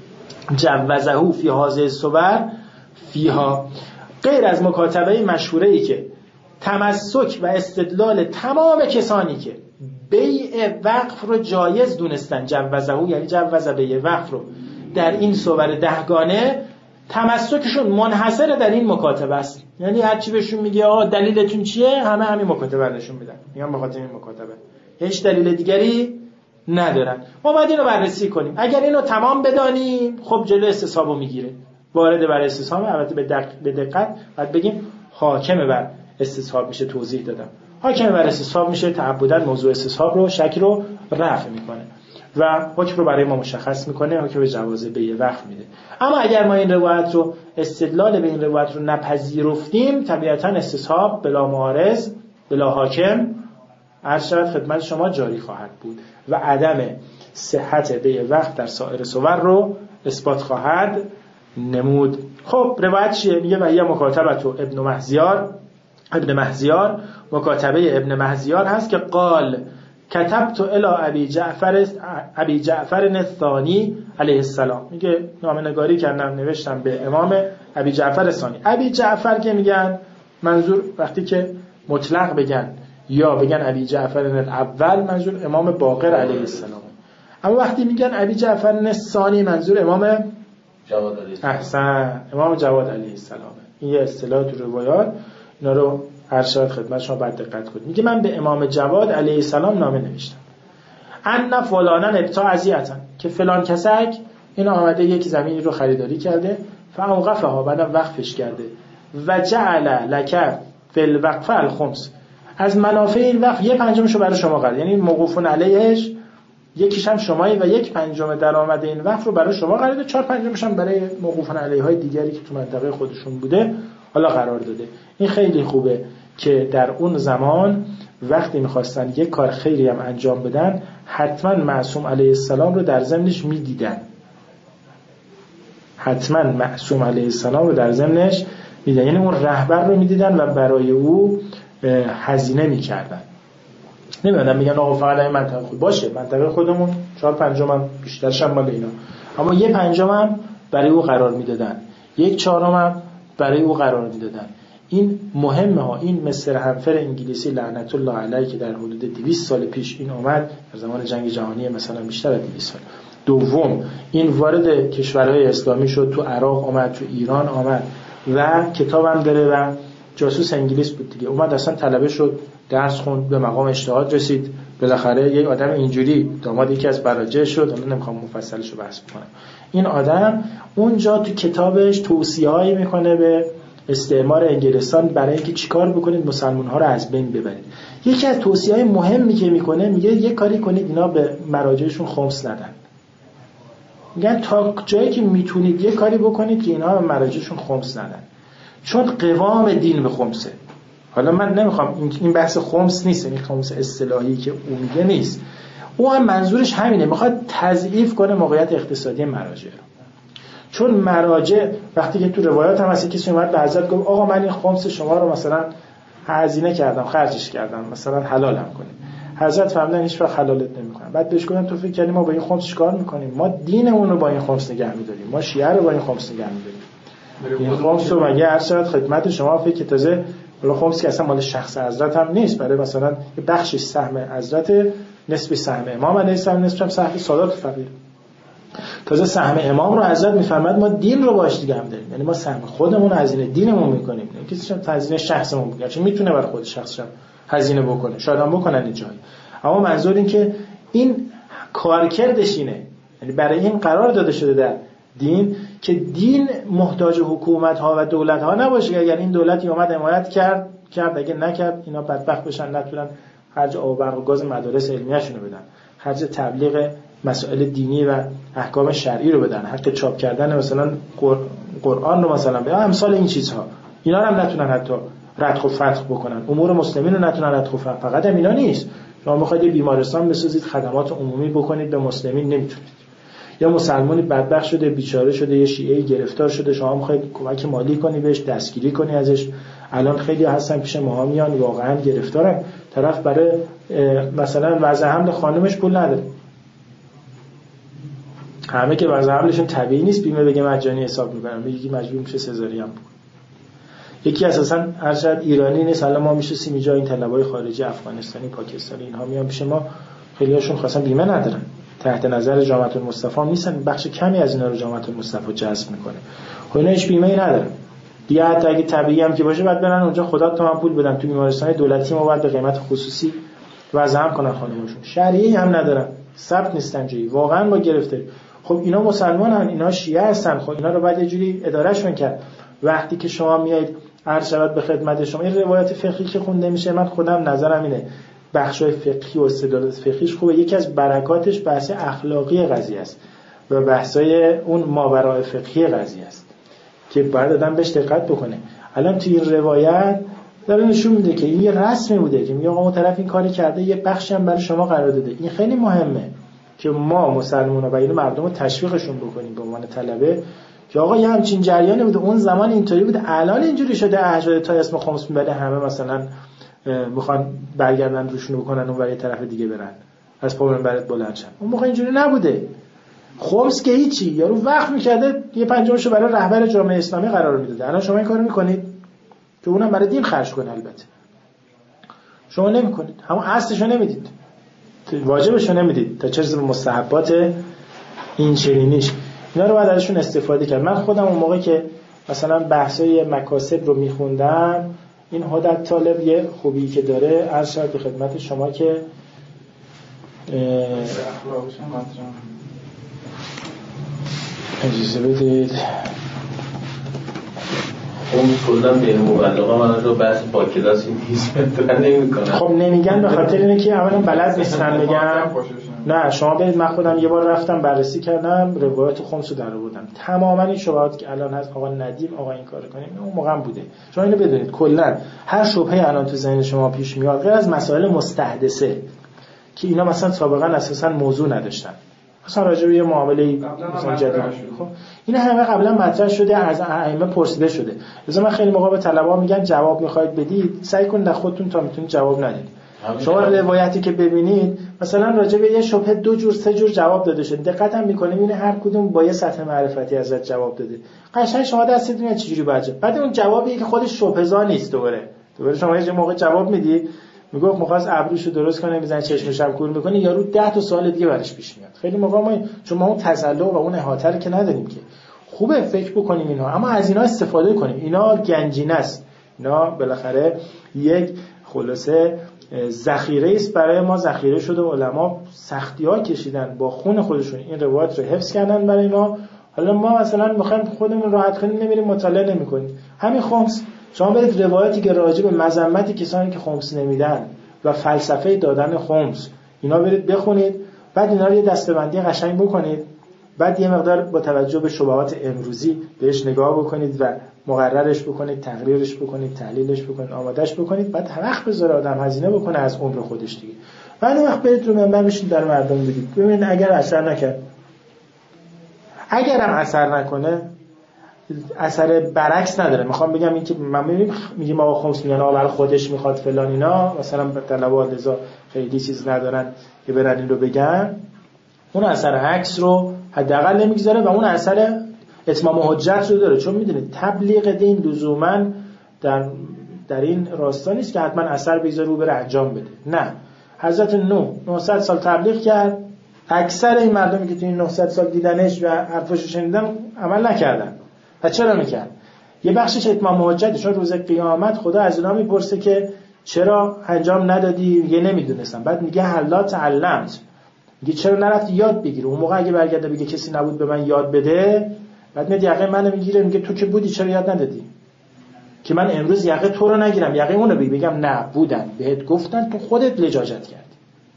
جوزه فی هذه الصور فیها، غیر از مکاتبه مشهوره ای که تمسک و استدلال تمام کسانی که بیع وقف رو جایز دونستن، جوزه یعنی جوزه بیع وقف رو در این صور دهگانه، تمسکشون منحصر در این مکاتبه است. یعنی هر چی بهشون میگه آقا دلیلتون چیه، همه همین مکاتبه نشون میدن، میگن بخاطر این مکاتبه، هیچ دلیل دیگری ندارن. ما باید اینو بررسی کنیم. اگر اینو تمام بدانیم خب جلو استصحابو میگیره، وارد بر استصحاب، البته به دق... به دقت بعد بگیم حاکم بر استصحاب میشه، توضیح دادم. حاکم بر استصحاب میشه تعبداً موضوع استصحاب رو، شک رو رفع میکنه و حکم رو برای ما مشخص میکنه، حکم به جواز بیع وقف میده. اما اگر ما این روایت رو استدلال به این روایت رو نپذیرفتیم، طبیعتاً استصحاب بلا معارض بلا حاکم عرض شود خدمت شما جاری خواهد بود و عدم صحت بیع وقف در سایر صور رو اثبات خواهد نمود. خب روایت چیه؟ میگه و یا مکاتبه ابن مهزیار، ابن مهزیار مکاتبه ابن مهزیار هست که قال کتبت الی ابی جعفر ابی جعفر الثانی علیه السلام، میگه نامه‌نگاری کردم نوشتم به امام ابی جعفر الثانی. ابی جعفر که میگن منظور وقتی که مطلق بگن یا بگن ابی جعفر الاول منظور امام باقر علیه السلام، اما وقتی میگن ابی جعفر الثانی منظور امام جواد علیه السلام. احسن، امام جواد علیه السلام. این یه اصطلاح تو روایات، اینا رو ارشاد خدمت شما بعد دقت کنید. میگه من به امام جواد علیه السلام نامه نوشتم ان فلانا ابتاع عزیتن، که فلان کسک این آمده یک زمینی رو خریداری کرده، فاوقفها بعدم وقفش کرده، و جعل لک فی الوقف الخمس، از منافع این وقف یه پنجمشو برای شما قرار، یعنی موقوفون علیهش یکیش هم شمایی و یک پنجم درآمد این وقف رو برای شما قرار داده، چهار پنجمش هم برای موقوفون علیه های دیگری که تو منطقه خودشون بوده حالا قرار داده. این خیلی خوبه که در اون زمان وقتی میخواستن یک کار خیری هم انجام بدن حتما معصوم علیه السلام رو در ضمنش میدیدن، حتما معصوم علیه السلام رو در ضمنش میدیدن، یعنی اون رهبر رو میدیدن و برای او هزینه میکردن. نمیدونم میگن آقا فقط این منطقه خود باشه، منطقه خودمون چهار پنجم هم بیشترش هم مال اینا، اما یه پنجم هم برای او قرار میدادن، یک چهارم هم برای او قرار میدادن. این مهمه ها. این مستر همفر انگلیسی لعنت الله علیه که در حدود دویست سال پیش این اومد، در زمان جنگ جهانی مثلا بیشتر از دویست سال. دوم این وارد کشورهای اسلامی شد، تو عراق آمد، تو ایران آمد و کتابم داره و جاسوس انگلیس بود دیگه، اومد اصلا طلبه شد، درس خوند، به مقام اجتهاد رسید، بالاخره یک آدم اینجوری داماد یکی از براجع شد. الان نمیخوام مفصلش رو بحث کنم. این آدم اونجا تو کتابش توصیه‌هایی میکنه به استعمار انگلستان برای اینکه چیکار بکنید مسلمان‌ها رو از بین ببرید. یکی از توصیه‌های مهمی که میکنه میگه یه کاری کنید اینا به مراجعشون خمس ندن. میگن تا جایی که میتونید یه کاری بکنید که اینا به مراجعشون خمس ندن، چون قوام دین به خمسه. حالا من نمیخوام این بحث خمس نیست، این خمس اصطلاحی که اون میگه نیست، او هم منظورش همینه، میخواد تضعیف کنه موقعیت اقتصادی مراجع رو. چون مراجع وقتی که تو روایات هم هست کسی اومد به حضرت گفت آقا من این خمس شما رو مثلا هزینه کردم، خرجش کردم، مثلا حلالم کنید. حضرت فرمودن هیچ وقت حلالت نمی‌کنم. بعد بهش گفتن تو فکر کردی ما با این خمس چیکار می‌کنیم؟ ما دینمون رو با این خمس نگه می‌داریم، ما شیعه رو با این خمس نگه می‌داریم. این خمس رو مگه هر چقدر خدمت شما فکر که تازه ولی خمس که اصلا مال شخص حضرت هم نیست، برای مثلا یه بخشی سهم حضرت، نسبی سهم امام علیه السلام، نسبی سهم سادات فقیر. تازه سهم امام رو حضرت می‌فرماد ما دین رو باش دیگه هم داریم، یعنی ما سهم خودمون هزینه دینمون می‌کنیم، کسی هزینه شخصمون می‌کنه، چون میتونه برای خود شخصش هزینه بکنه، شاید هم بکنن اینجا. اما منظور این که این کارکردش اینه، یعنی برای این قرار داده شده در دین که دین محتاج حکومت ها و دولت ها نباشه. اگر این دولتی اومد حمایت کرد کرد اگه نکرد اینا بدبخت بشن، نتونن خرج آب و برق و گاز مدارس علمیه‌شون رو بدن، خرج تبلیغ مسائل دینی و احکام شرعی رو بدن، حق چاپ کردن مثلا قرآن رو مثلا به امثال این چیزها، اینا رو هم نتونن حتی ردخ و فتح بکنن، امور مسلمین رو نتونن ردخ و فتح. فقط هم اینا نیست، شما میخواید یه بیمارستان بسازید، خدمات عمومی بکنید به مسلمین، نمیتونید. یا مسلمانی بدبخت شده، بیچاره شده، یه شیعه‌ای گرفتار شده، شما میخواید کمک مالی کنی بهش، دستگیری کنی ازش. الان خیلی هستن پیش ما میان واقعا گرفتارن، طرف برای مثلا وضع حمل خانمش پول نداره، همه که وضع حملشون طبیعی نیست، بیمه بگه مجانی حساب میکنن، میگه مجبور میشه سزارین بکنه. یکی اساسا هر چقدر ایرانی نیست، الان ما میشه سیمی جا این طلبای خارجی، افغانستانی، پاکستانی، اینها میان پیش ما، خیلی هاشون خاصا بیمه ندارن، تحت نظر جامعه المصطفی نیستن، بخش کمی از اینا رو جامعه المصطفی جذب میکنه، خب اینا هیچ بیمه‌ای ندارن دیگه. حتی اگه طبیعی هم که باشه بعد برن اونجا خدا تو من پول بدن، تو بیمارستان دولتی ما بعد به قیمت خصوصی وضع هم کنن خانمشون، شرعی هم ندارن، ثبت نیستن جایی، واقعا با گرفتاری. خب اینا مسلمانن، اینا شیعه هستن، خب اینا رو بعد یه جوری ادارهشون کرد. وقتی که شما میایید عرض شود به خدمت شما، این روایت فقهی که خونده میشه، من خودم نظرم اینه بخشای فقهی و استدلال فقهیش خوبه، یکی از برکاتش بحث اخلاقی قضیه است و بحثای اون ماورای فقهی قضیه است که باید آدم بهش دقت بکنه. الان توی این روایت داره نشون میده که این یه رسمی بوده که میگه آقا اون طرف این کاری کرده، یه بخشی هم برای شما قرار داده. این خیلی مهمه که ما مسلمان‌ها و این مردم رو تشویقشون بکنیم به عنوان طلبه که آقا یه همچین جریانی بوده، اون زمان اینطوری بوده، الان اینجوری شده، احجاد تا اسم خمس میبره همه مثلا میخوان برگردن روشونو بکنن اون برای طرف دیگه برن، از پا منبرت بلند شن. اون موقع اینجوری نبوده. خمس که هیچی، یارو وقت میکرده یه پنجمشو برای رهبر جامعه اسلامی قرار میداده. الان شما این کارو میکنید که اونم برای دین خرج کنه، البته شما نمیکنید، همون اصلشو نمیدید، واجبشو نمیدید، تا چه مستحبات این چنینیش اینا رو باید ازشون استفاده کرد. من خودم اون موقع که مثلا بحثای مکاسب رو میخوندم، این حدت طالب یه خوبی که داره عرض شد به خدمت شما که اجازه بدید اون کلا بین مبلغا من رو بحث با کلاسی نیست نمی‌کنن. خب نمیگن به خاطر اینه که اولا بلد نیستن بگن. نه شما برید، من خودم یه بار رفتم بررسی کردم روایت خمس رو درآوردم، تماما این شبهاتی که الان هست آقا ندیم آقا این کارو کنیم اون موقع هم بوده. شما اینو بدونید کلا هر شبهه الان تو ذهن شما پیش میاد غیر از مسائل مستحدثه که اینا مثلا سابقا اساسا موضوع نداشتن، مثلا راجع به یه معامله مثلا جدید، خب این همه قبلا مطرح شده، از ائمه پرسیده شده. مثلا من خیلی موقع به طلبه‌ها میگن جواب میخواید بدید، سعی کنید خودتون تا میتونید جواب ندید. شما روایتی که ببینید مثلا راجع به یه شبهه دو جور سه جور جواب داده شده، دقت هم میکنیم این هر کدوم با یه سطح معرفتی ازت جواب داده، قشنگ شما دستتون میاد چجوری باشه. بعد اون جوابی که خودش شبهه‌زا نیست، دوباره دوباره شما یه موقع جواب میدید میگفت می‌خواست ابروشو درست کنه میزنه چشمش هم کور میکنه، یارو ده تا سوال دیگه براش پیش میاد. خیلی موقع ما چون ما اون تسلط و اون احاطه رو که نداریم که خوبه فکر بکنیم اینها، اما از اینا استفاده کنیم. اینا گنجینه است، اینا بالاخره یک خلاصه ذخیره است برای ما، ذخیره شده. علما سختی‌ها کشیدن با خون خودشون این روایت رو حفظ کردن برای ما. حالا ما مثلا می‌خوایم خودمون راحت کنیم نمیریم مطالعه نمی‌کنیم. همین خمس شما برید روایتی که راجع به مذمت کسانی که خمس نمیدن و فلسفه دادن خمس اینا برید بخونید، بعد اینا رو یه دسته‌بندی قشنگ بکنید، بعد یه مقدار با توجه به شبهات امروزی بهش نگاه بکنید و مقررش بکنید، تقریرش بکنید، تحلیلش بکنید، آمادهش بکنید، بعد وقت بذاره آدم هزینه بکنه از عمر خودش دیگه. بعد وقت برید رو منبر بشید در مردم بگید ببینید اگر اثر نکرد، اگرم اثر نکنه اثر برعکس نداره. میخوام بگم این که من میگم آقا خمس میگن آقا برای خودش میخواد فلان اینا، مثلا طلبات لذا خیلی چیز ندارن که برن این رو بگن، اون اثر عکس رو حداقل نمیگذاره و اون اثر اتمام حجت رو داره. چون میدونید تبلیغ دین لزوما در در این راستا نیست که حتما اثر بگذاره رو بره انجام بده. نه، حضرت نوح نهصد سال تبلیغ کرد، اکثر این مردمی که تو این نهصد سال دیدنش و حرفاشو شنیدن عمل نکردن. و چرا میکرد؟ یه بخشش اتمام حجت، چون روز قیامت خدا از اونا میپرسه که چرا انجام ندادی؟ یه نمیدونستم. بعد میگه هلا تعلمت، میگه چرا نرفتی یاد بگیری؟ اون موقع اگه برگرده بگه کسی نبود به من یاد بده، بعد میاد یقه منو میگیره میگه تو که بودی چرا یاد ندادی؟ که من امروز یقه تو رو نگیرم، یقه اون رو بگم نه بودن بهت گفتن تو خودت لجاجت کردی.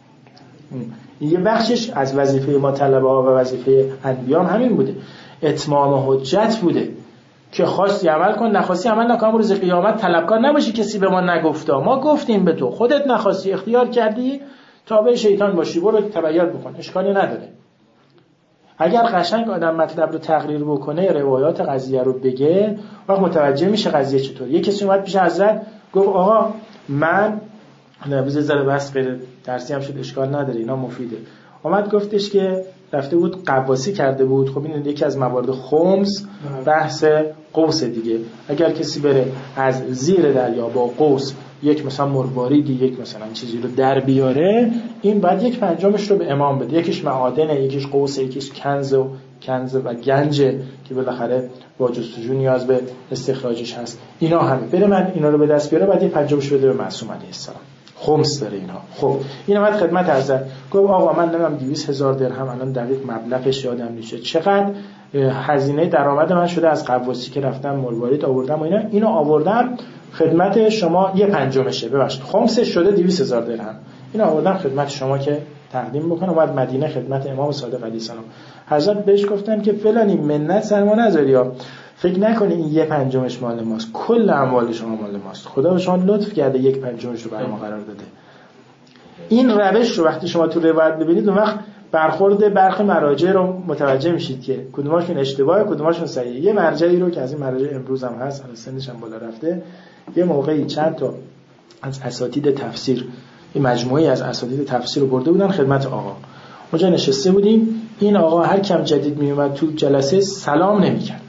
یه بخشش از وظیفه ما طلبه ها و وظیفه انبیاء همین بوده، اتمام حجت بوده که خواستی عمل کن، نخواستی عمل نکن. روز قیامت طلبکار نباشی کسی به ما نگفته، ما گفتیم به تو، خودت نخواستی اختیار کردی تابع شیطان باشی، برو تبعیت بکن، اشکالی نداره. اگر قشنگ آدم مطلب رو تقریر بکنه، روایات قضیه رو بگه، وقت متوجه میشه قضیه چطور. یه کسی اومد پیش حضرت گفت آقا من نبیز ذره بس غیر درسی هم شد اشکال نداره اینا مفیده. اومد گفتش که رفته بود قواسی کرده بود. خب این یکی از موارد خمس بحث قوس دیگه. اگر کسی بره از زیر دریا با قوس یک مثلا مرواریدی یک مثلا چیزی رو در بیاره، این بعد یک پنجمش رو به امام بده. یکیش معادنه، یکیش قوسه، یکیش کنز و کنز و گنجه که بالاخره با جستجو نیاز به استخراجش هست. اینا همه بره من اینا رو به دست بیاره، بعد یک پنجمش بده به معصوم علیه السلام. خمس داره اینها. خب این اومد خدمت حضرت گفت آقا من نمیدونم دویست هزار درهم الان دقیق مبلغش یادم نیست چقدر هزینه درآمد من شده از قواسی که رفتم مروارید آوردم و اینا اینو آوردم خدمت شما، یه پنجمشه ببخشید خمسش شده دویست هزار درهم، اینو آوردم خدمت شما که تقدیم بکنم. اومد مدینه خدمت امام صادق علیه السلام. حضرت بهش گفتن که فلانی منت سر ما نذاری ها، فکر نکنی این یه پنجمش مال ماست، کل اموال شما مال ماست، خدا به شما لطف کرده یک پنجمش رو برای ما قرار داده. این روش رو وقتی شما تو روایت ببینید اون وقت برخورد برخی مراجع رو متوجه میشید که کدوماشون اشتباهه کدوماشون صحیحه. یه مرجعی رو که از این مراجع امروز هم هست، الان سنش هم بالا رفته، یه موقعی چند تا از اساتید تفسیر، این مجموعه از اساتید تفسیر رو برده بودن خدمت آقا. اونجا نشسته بودیم، این آقا هر کم جدید می اومد تو جلسه سلام نمی‌کرد،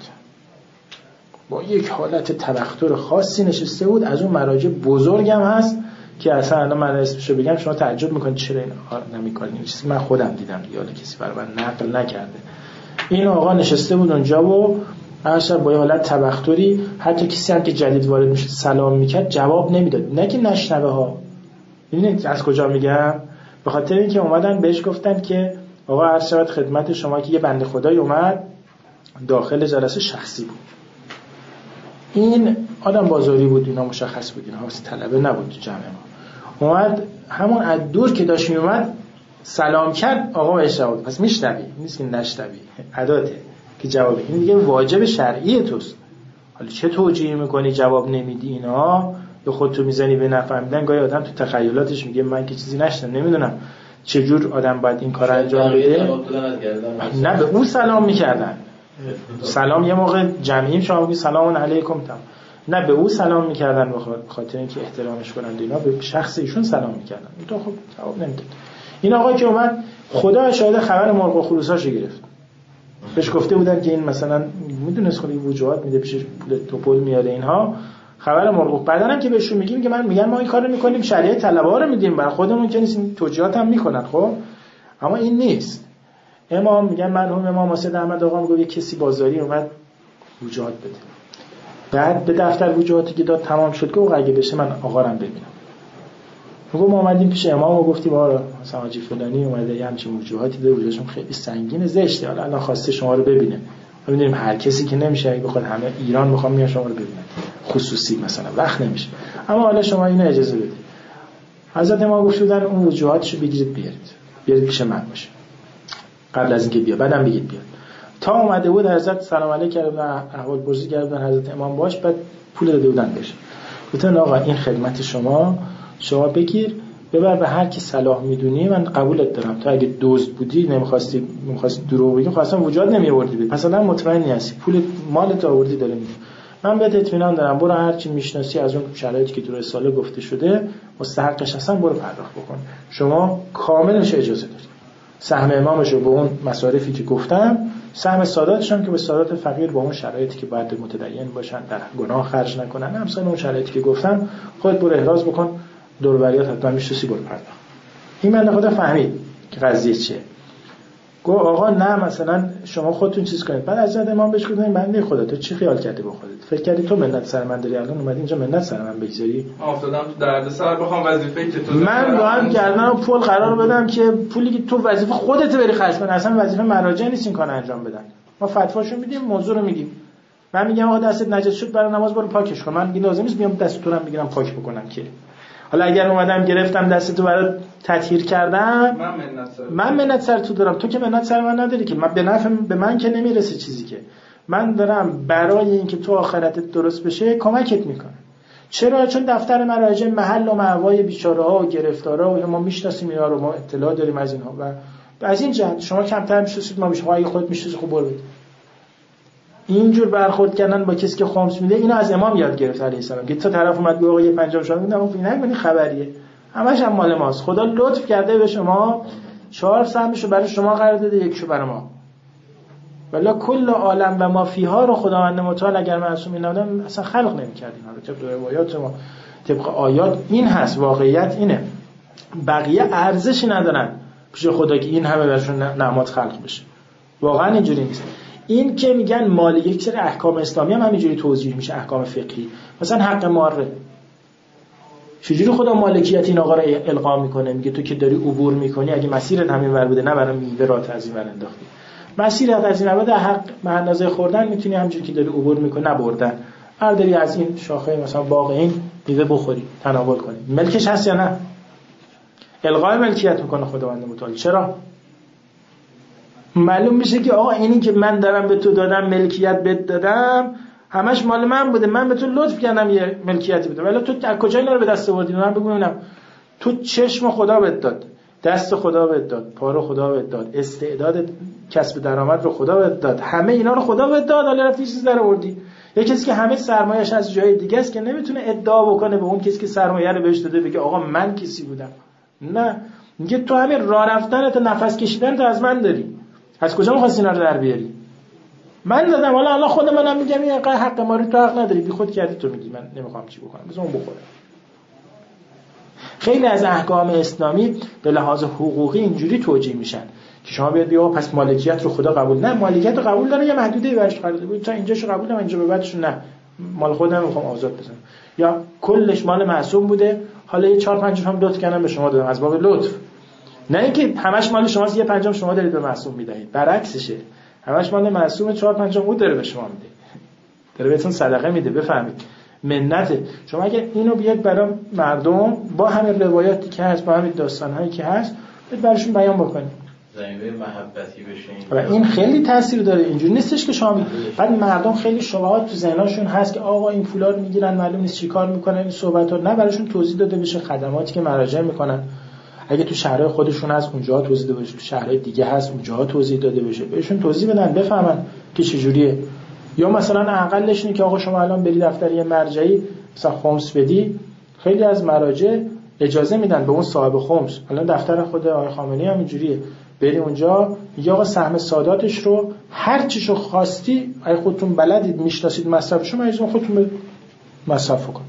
با یک حالت تبختر خاصی نشسته بود. از اون مراجع بزرگم هست که اصلا الان من اسمشو بگم شما تعجب میکنید چرا این کار نمی‌کنید. این چیزی من خودم دیدم دیگه، حالا کسی برای من نقل نکرده. این آقا نشسته بود اونجا و اصلا با یه حالت تبختری، حتی کسی هم که جدید وارد میشه سلام میکرد جواب نمیداد، نه که نشنوه ها. ببینید از کجا میگم؟ به خاطر اینکه اومدن بهش گفتن که آقا هر شب خدمت شما که یه بنده خدای اومد داخل جلسه شخصی بود. این آدم بازاری بود، اینا مشخص بود، اینا واسه طلبه نبود تو جمع ما. اومد همون از دور که داشت میومد سلام کرد، آقا بهش جواب. پس میشنوی، نیست که نشنوی، عادته که جواب. این دیگه واجب شرعی توست. حالا چه توجیه میکنی جواب نمیدی اینا، یا خودتو میزنی به نفهمیدن. گاهی آدم تو تخیلاتش میگه من که چیزی نشدم، نمیدونم چه جور آدم باید این کار انجام بده. نه به اون سلام میکردن، سلام یه موقع جمعیم شما بگید سلام علیکم تام، نه به اون سلام میکردن به خاطر اینکه احترامش کنند. اینا به شخص ایشون سلام میکردن، تو خب جواب نمیداد. این آقا که اومد خدا شاهد خبر مرغ و خروساشو گرفت. بهش گفته بودن که این مثلا میدونست خودی وجوهات میده پیشش پول توپل میاره اینها، خبر مرغ. بعدن که بهشون میگیم که من میگن ما این کارو میکنیم شریعت طلبه ها رو میدیم برای خودمون که نیست، توجیهات هم میکنن. خب اما این نیست. امام میگن مرحوم امام حسین احمد آقا میگه کسی بازاری اومد وجوهات بده، بعد به دفتر وجوهاتی که داد تمام شد گفت اگه بشه من آقا رو ببینم. میگم ما اومدیم پیش امام و گفتیم آره مثلا حاجی فلانی اومده یه همچین وجوهاتی داره، وجوهشون خیلی سنگین زشته، حالا الان خواسته شما رو ببینه. ما می‌دونیم هر کسی که نمیشه اگه بخواد همه ایران میخوام میاد شما رو ببینن، خصوصی مثلا وقت نمیشه، اما حالا شما اینو اجازه بدید. حضرت ما گفتن اون وجوهاتشو بگیرید بیارید، بیارید پیش من باشه قبل از اینکه بیا، بعدم بگید بیاد. تا اومده بود حضرت سلام علیک کردن، احوال پرسی کردن حضرت امام باش، بعد پول داده بودن بهش. گفتن آقا این خدمت شما، شما بگیر ببر به هر کی صلاح میدونی من قبولت دارم. تو اگه دزد بودی نمیخواستی نمیخواستی دروغ بگی خب اصلا وجود نمیآوردی. پس آدم مطمئنی هستی پول مالت آوردی داره میده. من بهت اطمینان دارم برو هر چی میشناسی از اون شرایطی که تو رساله گفته شده مستحقش هستن برو پرداخت بکن. شما کاملش اجازه داری. سهم امامش رو به اون مصارفی که گفتم، سهم ساداتش هم که به سادات فقیر با اون شرایطی که باید متدین باشن در گناه خرج نکنن، همسان اون شرایطی که گفتم خودت برو احراز بکن دور و بریات حتما میشناسی برو پرداخت. این من خدا فهمید که قضیه چیه. گو آقا نه مثلا شما خودتون چیز کنید. بعد از امام بهش گفتم بنده خدا تو چی خیال کردی با خودت؟ فکر کردی تو منت سر من داری الان اومدی اینجا منت سر من بگذاری؟ افتادم تو دردسر بخوام وظیفه‌ای که تو من باید گردنم پول قرار بدم که پولی که تو وظیفه خودت بری خرج کنی، اصلا وظیفه مراجع نیست این کارو انجام بدن. ما فتواشو میدیم، موضوع رو میگیم. من میگم آقا دستت نجس شد برای نماز برو پاکش کن. من میگم لازم نیست بیام دستتونم بگیرم پاک بکنم که. حالا اگر اومدم گرفتم دستتو برات تطهیر کردم من منت سر من منت سر تو دارم، تو که منت سر من نداری که. من به نفع به من که نمیرسه چیزی که من دارم برای اینکه تو آخرتت درست بشه کمکت میکنم. چرا؟ چون دفتر مراجع محل و مأوای بیچاره‌ها و گرفتارها و ما میشناسیم اینا رو، ما اطلاع داریم از اینها و از این جهت شما کمتر میشناسید ما میشه اگه خودت میشناسی خوب برو. اینجور برخورد کردن با کسی که خمس میده اینو از امام یاد گرفت علیه السلام که تا طرف اومد گفت آقا یه پنجم شما میدم اون نه من خبریه همش هم مال ماست. خدا لطف کرده به شما چهار سهمشو برای شما قرار داده یکشو برای ما. ولی کل عالم و ما فیها رو خداوند متعال اگر معصوم نبودن اصلا خلق نمی‌کرد اینا رو. طبق روایات ما طبق آیات این هست، واقعیت اینه. بقیه ارزشی ندارن پیش خدا که این همه براشون نعمت خلق بشه. واقعا اینجوری نیست. این که میگن مال یک سری احکام اسلامی هم همینجوری توضیح میشه، احکام فقهی. مثلا حق ماره چجوری خدا مالکیت این آقا رو القا میکنه؟ میگه تو که داری عبور میکنی اگه مسیرت همین ور بوده نه برای میوه رات از این ور انداختی، مسیرت از این ور بوده حق به اندازه خوردن میتونی همونجوری که داری عبور میکنی نبردن هر داری از این شاخه مثلا باغ این میوه بخوری تناول کنی. ملکش هست یا نه؟ القای ملکیت میکنه خداوند متعال. چرا؟ معلوم میشه که آقا اینی که من دارم به تو دادم ملکیت بهت دادم همش مال من بوده، من به تو لطف کردم یه ملکیتی بده، ولی تو از کجا اینا رو به دست آوردی؟ من بگم ببینم. تو چشم خدا بهت داد، دست خدا بهت داد، پا رو خدا بهت داد، استعداد کسب درآمد رو خدا بهت داد، همه اینا رو خدا بهت داد، حالا رفتی چیز در آوردی. یه کسی که همه سرمایه‌اش از جای دیگه است که نمیتونه ادعا بکنه به اون کسی که سرمایه رو بهش داده بگه آقا من کسی بودم. نه، میگه تو همین راه رفتنت و نفس کشیدنت از من داری. از کجا می‌خواستی اینا رو در بیاری؟ من دادم، حالا الله خود منم میگم این حق ما رو تو حق نداری، بی خود کردی تو میگی من نمیخوام چی بکنم بذار اون بخوره. خیلی از احکام اسلامی به لحاظ حقوقی اینجوری توجیه میشن که شما بیاد بگید پس مالکیت رو خدا قبول نه، مالکیت رو قبول داره یه محدوده‌ای براش قرار داده، تا اینجاشو قبول دارم اینجا به بعدش نه، مال خودم میخوام آزاد بزنم، یا کلش مال معصوم بوده حالا یه چهار پنج هم لطف کردم به شما دادم از باب لطف، نه اینکه همش مال شماست یه پنجم شما دارید به معصوم میدهید، برعکسشه، همش مال معصوم چهار پنجم او داره به شما میده، داره بهتون صدقه میده. بفهمید منته. شما اگر اینو بیاد برای مردم با همین روایاتی که هست با همین داستانهایی که هست بیاد براشون بیان بکنید زمینه محبتی بشه و این خیلی تاثیر داره. اینجوری نیستش که شما بعد مردم خیلی شبهات تو ذهنشون هست که آقا این پولا رو میگیرن معلوم نیست چیکار میکنن این صحبت رو، نه براشون توضیح داده بشه خدماتی که مراجع میکنن، اگه تو شهرهای خودشون هست اونجا توضیح داده بشه، تو شهرهای دیگه هست اونجا توضیح داده بشه، بهشون توضیح بدن بفهمن که چجوریه. یا مثلا اقلش اینه که آقا شما الان بری دفتر یه مرجعی مثلا خمس بدی، خیلی از مراجع اجازه میدن به اون صاحب خمس، الان دفتر خود آقای خامنه‌ای هم اینجوریه، بری اونجا میگه آقا سهم ساداتش رو هر چیشو خواستی اگه خودتون بلدید میشناسید مصرفشو مجبور خودتون مصرف کن.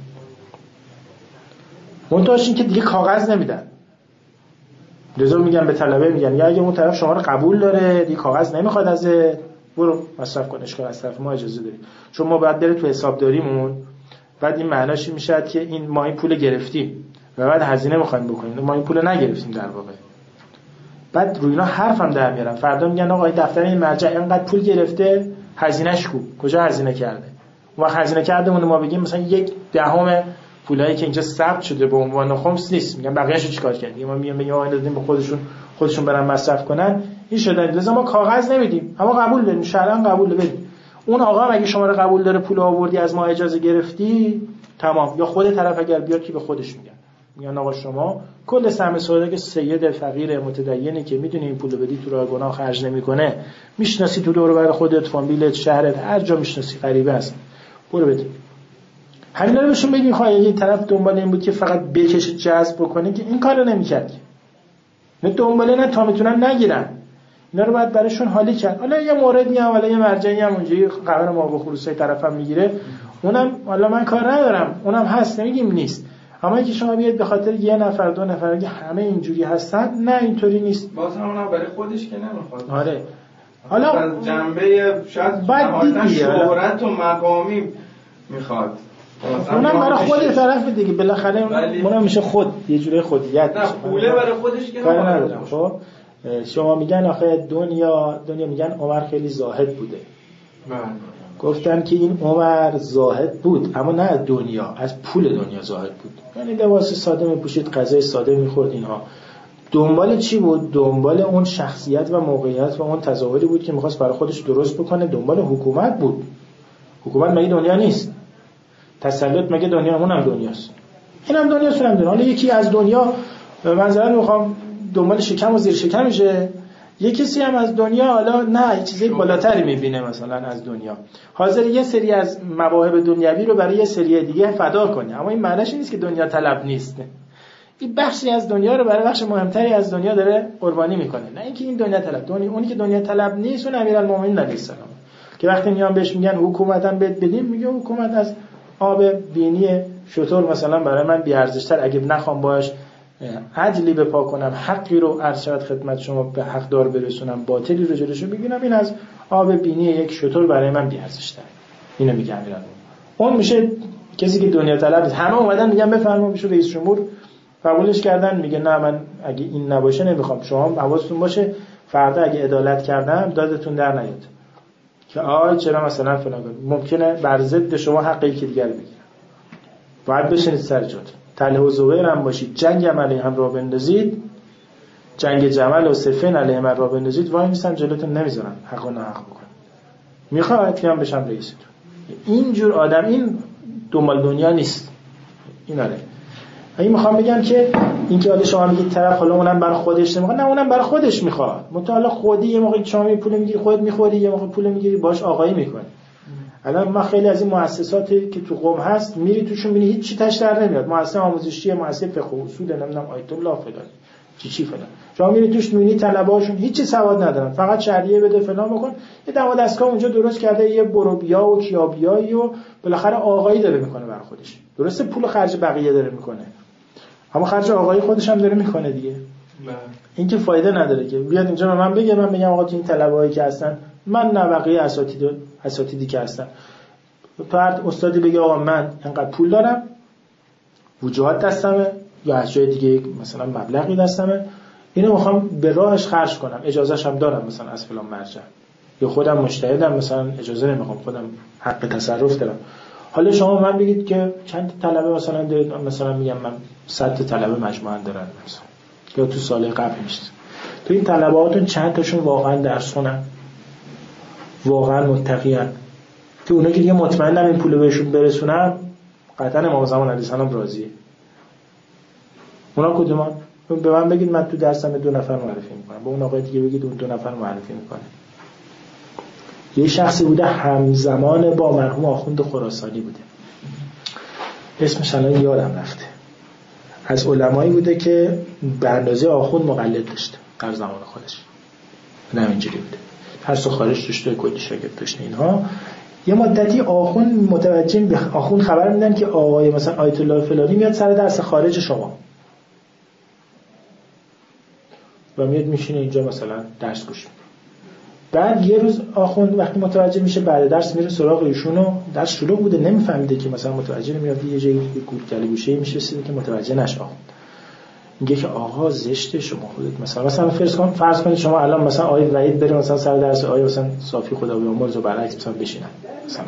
منتهاش این که دیگه کاغذ نمیدن، لذا میگن به طلبه میگن یا اگه اون طرف شما رو قبول داره دیگه کاغذ نمیخواد ازت برو مصرف کن، اشکال از طرف ما اجازه داریم، چون ما باید بره تو حسابداریمون، بعد این معناش میشه که این ما این پول گرفتیم و بعد هزینه میخوایم بکنیم، ما این پول نگرفتیم در واقع. بعد روی اینا حرفم در میارن، فردا میگن آقا این دفتر این مرجع اینقدر پول گرفته هزینه‌اش کو، کجا هزینه کرده؟ اون وقت هزینه کرده مون ما بگیم مثلا یک دهم پولایی که اینجا ثبت شده به عنوان خمس نیست، میگن بقیه‌اشو چیکار کردی؟ ما میگیم بگیم آقا دادیم به خودشون خودشون برن مصرف کنن، این شده لازم ما کاغذ نمیدیم اما قبول داریم، شرعاً قبول بدیم. اون آقا اگه شما رو قبول داره پول آوردی از ما اجازه گرفتی تمام، یا خود طرف اگر بیاد که به خودش میگن میگن آقا شما کل سهم سودا که سید فقیر متدینی که میدونی این پولو بدی تو راه گناه خرج نمیکنه، میشناسی تو دور و بر خودت، فامیلت، شهرت، هر جا میشناسی غریبه است، برو بده. همینا رو بهشون بگین خواهی اگه این طرف دنبال این بود که فقط بکشه جذب بکنه که این کارو نمیکرد، نه دنباله نه تا میتونن نگیرن، اینا رو باید براشون حالی کرد. حالا یه موردی هم حالا یه مرجعی هم اونجوری قرار ما به خروسای طرفم میگیره، اونم حالا من کار ندارم، اونم هست، نمیگیم نیست، اما اینکه شما بیاید به خاطر یه نفر دو نفر اگه همه اینجوری هستن، نه اینطوری نیست. باز همونم برای خودش که نمیخواد. آره حالا از جنبه شاید نهایتا شهرت و مقامی میخواد، اونم برای خود طرف دیگه، بالاخره اونم میشه خود یه جوری خودیت نه پوله برای خودش که کار ندارم. خب شما میگن آخه دنیا دنیا میگن عمر خیلی زاهد بوده. من گفتن که این عمر زاهد بود، اما نه دنیا، از پول دنیا زاهد بود. یعنی لباس ساده میپوشید، غذای ساده میخورد، اینها دنبال چی بود؟ دنبال اون شخصیت و موقعیت و اون تظاهری بود که میخواست برای خودش درست بکنه. دنبال حکومت بود. حکومت مگه دنیا نیست؟ تسلط مگه دنیا؟ اونم دنیاست، اینم دنیاست، اونم دنیا. حالا یکی از دنیا منظرم میخوام دنبال شکم و زیر شکم میشه، یه کسی هم از دنیا حالا نه یه چیزی بالاتری میبینه، مثلا از دنیا حاضر یه سری از مواهب دنیوی رو برای یه سری دیگه فدا کنه. اما این معنیش نیست که دنیا طلب نیست، این بخشی از دنیا رو برای بخش مهمتری از دنیا داره قربانی میکنه، نه اینکه این دنیا طلب. دنیا اونی که دنیا طلب نیست اون امیرالمومنین علیه السلام که وقتی میان بهش میگن حکومتم بهت بدیم، میگه حکومت از آب بینی شطور مثلا برای من بی ارزش‌تر، اگه نخوام باش عدلی بپا کنم، حقی رو عرض شود خدمت شما به حقدار برسونم، باطلی رو جلوشو بگیرم، این از آب بینی یک شطور برای من بی ارزش‌تر. اینو میگه امیرالمومنین. اون میشه کسی که دنیا طلب نیست. همه اومدن میگن بفرما، میشه رئیس جمهور قبولش کردن، میگه نه من اگه این نباشه نمیخوام. شما حواستون باشه فردا اگه عدالت کردم دادتون در نیاد که آی چرا مثلا فلان، ممکنه بر ضد شما حق یکی دیگر بگیرن. باید بشینید سر جات، طلحه و زبیر هم باشید، جنگ هم علیه هم را بندازید، جنگ جمل و صفین علیه هم را بندازید، وای میسن جلوتون نمیذارن حق و ناحق بکن. میخواد که هم بشم رئیستون. اینجور آدم این دنبال دنیا نیست. این آره. این میخوام بگم که این که حالا شما میگید طرف حالا اونم برای خودش نمیخواد، نه اونم برای خودش میخواد. متألا خودی یه موقع شما می پول میگیری خودت میخوری، یه موقع پول میگیری باش آقایی میکنی. الان ما خیلی از این مؤسساتی که تو قم هست میری توشون میبینی هیچ چی تاش در نمیاد. مؤسسه آموزشی، مؤسسه فقه و اصول، نمیدونم آیت الله فلان چی چی فلان. شما میری توش میبینی طلبه‌هاشون هیچ چی سواد ندارن، فقط شهریه بده فلان بکن. یه دم دستگاه اونجا درست کرده، یه بروبیا و کیابیایی و بالاخره آقایی داره میکنه برای خودش. درسته پول خرج بقیه داره میکنه، اما خرج آقای خودش هم داره میکنه دیگه. این که فایده نداره که بیاد اینجا به من بگه، من بگم آقا تو این طلبه‌هایی که هستن، من نه بقیه اساتید اساتیدی که هستن، فرد استادی بگه آقا من انقدر پول دارم، وجوهات دستمه یا از جای دیگه مثلا مبلغی دستمه، اینو میخوام به راهش خرج کنم، اجازهش هم دارم مثلا از فلان مرجع، یا خودم مجتهدم مثلا اجازه نمیخوام، خودم حق تصرف دارم. حالا شما من بگید که چند طلبه مثلا دارید، مثلا میگم من صد تا طلبه مجموعاً دارن مثلا، یا تو سال قبل میشه، تو این طلبه‌هاتون چند تاشون واقعا درس خونن، واقعا متقین، که اونا که دیگه مطمئنم این پول بهشون برسونم قطعا امام زمان علیه السلام راضیه. اونا کدومان؟ به من بگید من تو درسم دو نفر معرفی میکنم، با اون آقای دیگه بگید اون دو نفر معرفی میکنه. یه شخصی بوده همزمان با مرحوم آخوند خراسانی بوده، اسمش الان یادم رفته، از علمایی بوده که به اندازه آخوند مقلد داشته در زمان خودش، نه اینجوری بوده، درس خارج داشته، کلی شاگرد داشته. اینها یه مدتی آخوند متوجه به آخوند خبر میدن که آقای مثلا آیت الله فلانی میاد سر درس خارج شما و میاد میشینه اینجا مثلا درس گوش میده. بعد یه روز آخوند وقتی متوجه میشه بعد درس میره سراغ ایشونو، درس شلوغ بوده نمیفهمیده که مثلا متوجه نمیاد، یه جایی گوگل گوشه میشه که متوجه نشه. آخوند میگه که آقا زشته شما خودت مثلا مثلا فرض کن فرض کنید شما الان مثلا آیه وحید بره مثلا سر درس آیه مثلا صافی خدا بیامرز و برعکس مثلا بشینن، مثلا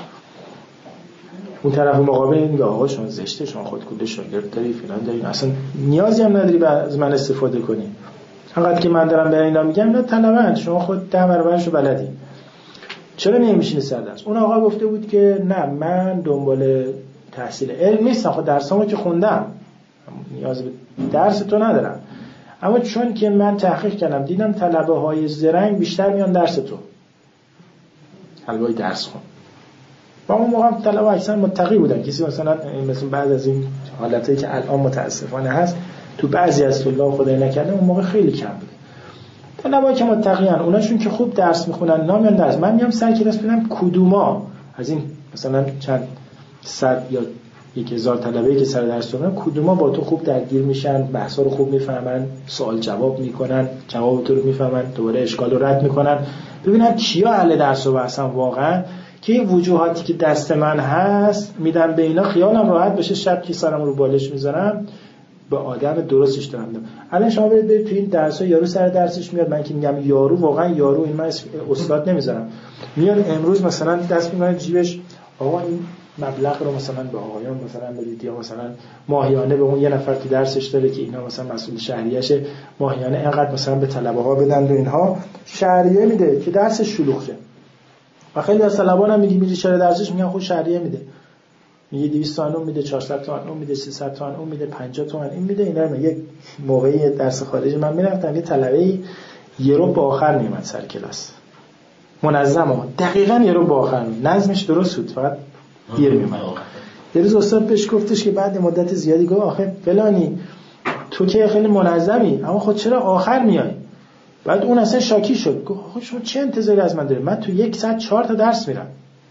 اون طرف مقابل میگه آقا شما زشته، شما خود کله شاگرد داری فلان داری، اصلا نیازی هم نداری از من استفاده کنی، انقدر که من دارم به اینا میگم نه طلبند، شما خود ده برابرشو بلدی، چرا نمیشینی سر درس؟ اون آقا گفته بود که نه من دنبال تحصیل علم نیستم، خود درسامو که خوندم، نیاز به درس تو ندارم. اما چون که من تحقیق کردم دیدم طلبه های زرنگ بیشتر میان درس تو، طلبه های درس خون. با اون موقع طلبه اکثر متقی بودن. کسی مثلا مثلا بعد از این حالتایی که الان متاسفانه هست تو بعضی از طلاب خدای نکرده اون موقع خیلی کم بود. طلبه‌ای که متقیان اوناشون که خوب درس میخونن نمیان درس. من میام سر کلاس ببینم کدوما از این مثلا چند صد یا یک هزار طلبه‌ای که سر درس دارن کدوما با تو خوب درگیر میشن، بحثا رو خوب میفهمن، سوال جواب میکنن، جواب تو رو میفهمن، دوباره اشکال رو رد میکنن. ببینم کیا اهل درس و بحثن واقعا، که این وجوهاتی که دست من هست میدم به اینا خیالم راحت بشه شب که سرم رو بالش میذارم به آدم درستش دارم. الان شما برید برید تو این درس‌ها یارو سر درسش میاد، من که میگم یارو واقعا یارو، این من استاد نمیذارم، میاد امروز مثلا دست میکنه جیبش، آقا این مبلغ رو مثلا به آقایان مثلا بدید، یا مثلا ماهیانه به اون یه نفر که درسش داره که اینا مثلا مسئول شهریه‌شه ماهیانه اینقدر مثلا به طلبه‌ها بدن و اینها شهریه میده که درسش شلوغ شه. و خیلی از طلبه‌ها هم میگی میری چرا درسش، میگن خود شهریه میده، میگه دویست تومن اون میده، چهارصد تومن اون میده، سیصد تومن اون میده، پنجاه تومن این میده. اینا میگه موقعی درس خارجی من میرفتم یه طلبه‌ای یه رو با آخر میومد سر کلاس منظمه، دقیقاً یه رو با آخر نظمش درست بود، فقط دیر میومد. یه روز استاد بهش گفتش که بعد مدت زیادی گفت آخه فلانی تو که خیلی منظمی اما خود چرا آخر میای؟ بعد اون اصلا شاکی شد، گفت آخه شما چه انتظاری از من دارید؟ من تو یک ساعت چهار تا درس میرم.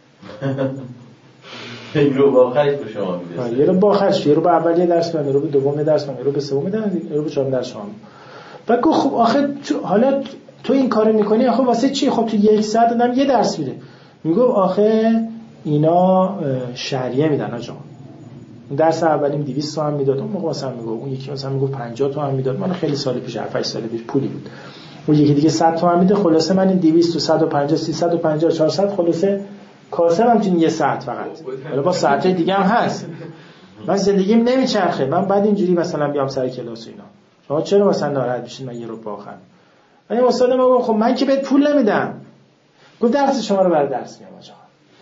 یه رو با آخرش به شما میده، یه رو با آخرش، یه رو با اولیه درس میدم، یه رو به دوم درس میدم، یه رو به سوم میدم، یه رو به چهارم درس میدم. بعد گفت خب آخه حالا تو این کارو میکنی آخه واسه چی؟ خب تو یک ساعت آدم یه درس میده. میگه آخه اینا شهریه میدن آجا. درس اولیم دویست تومن میداد، اون موقع مثلا میگه اون یکی مثلا میگه پنجاه تومن میداد، من خیلی سال پیش هفت سال پیش پولی بود. اون یکی دیگه صد تومن میده، خلاصه من این دویست و صد و پنجاه سیصد و پنجاه چهارصد خلاصه کاسبم تو یه ساعت فقط. حالا با ساعتای دیگه هم هست. من زندگیم نمیچرخه. من بعد اینجوری مثلا بیام سر کلاس و اینا. شما چرا مثلا ناراحت میشین من یه رو با آخر؟ من استاد ما گفت خب من که بهت پول نمیدم. گفت درس شما رو برای درس میام آقا.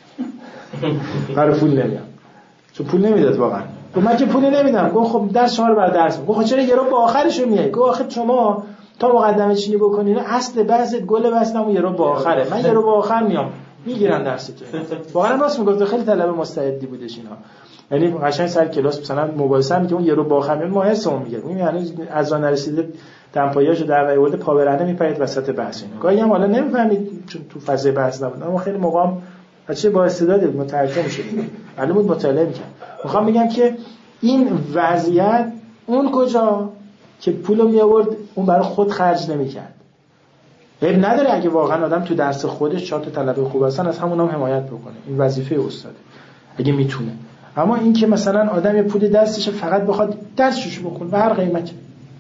برای پول نمیام. چون پول نمیداد واقعا. گفت من که پول نمیدم. گفت خب درس شما رو برای درس میام. گفت چرا یه رو با آخرش میای؟ گفت آخه شما تا مقدمه چینی بکنین اصل بحث گل بحثم یه رو با آخره. من یه رو با آخر میام. میگیرن درس تو. واقعا راست میگفت، خیلی طلبه مستعدی بودش اینا. یعنی قشنگ سر کلاس مثلا مباحثه هم که اون یه رو با آخر میاد ما حسمون میگه. این یعنی از آن نرسیده دمپایاشو در آورده پا برهنه میپرید وسط بحث اینا. گاهی هم حالا نمیفهمید چون تو فضای بحث نبود، اما خیلی موقع هم بچه با استعداد مترجم شد. معلوم بود مطالعه میکنه. میخوام بگم که این وضعیت اون کجا که پولو می آورد اون برای خود خرج نمیکرد. عیب نداره اگه واقعا آدم تو درس خودش چهار تا طلبه خوب هستن از همون هم حمایت بکنه. این وظیفه استاده اگه میتونه. اما این که مثلا آدم یه پول درسش فقط بخواد درسش بکنه به هر قیمتی،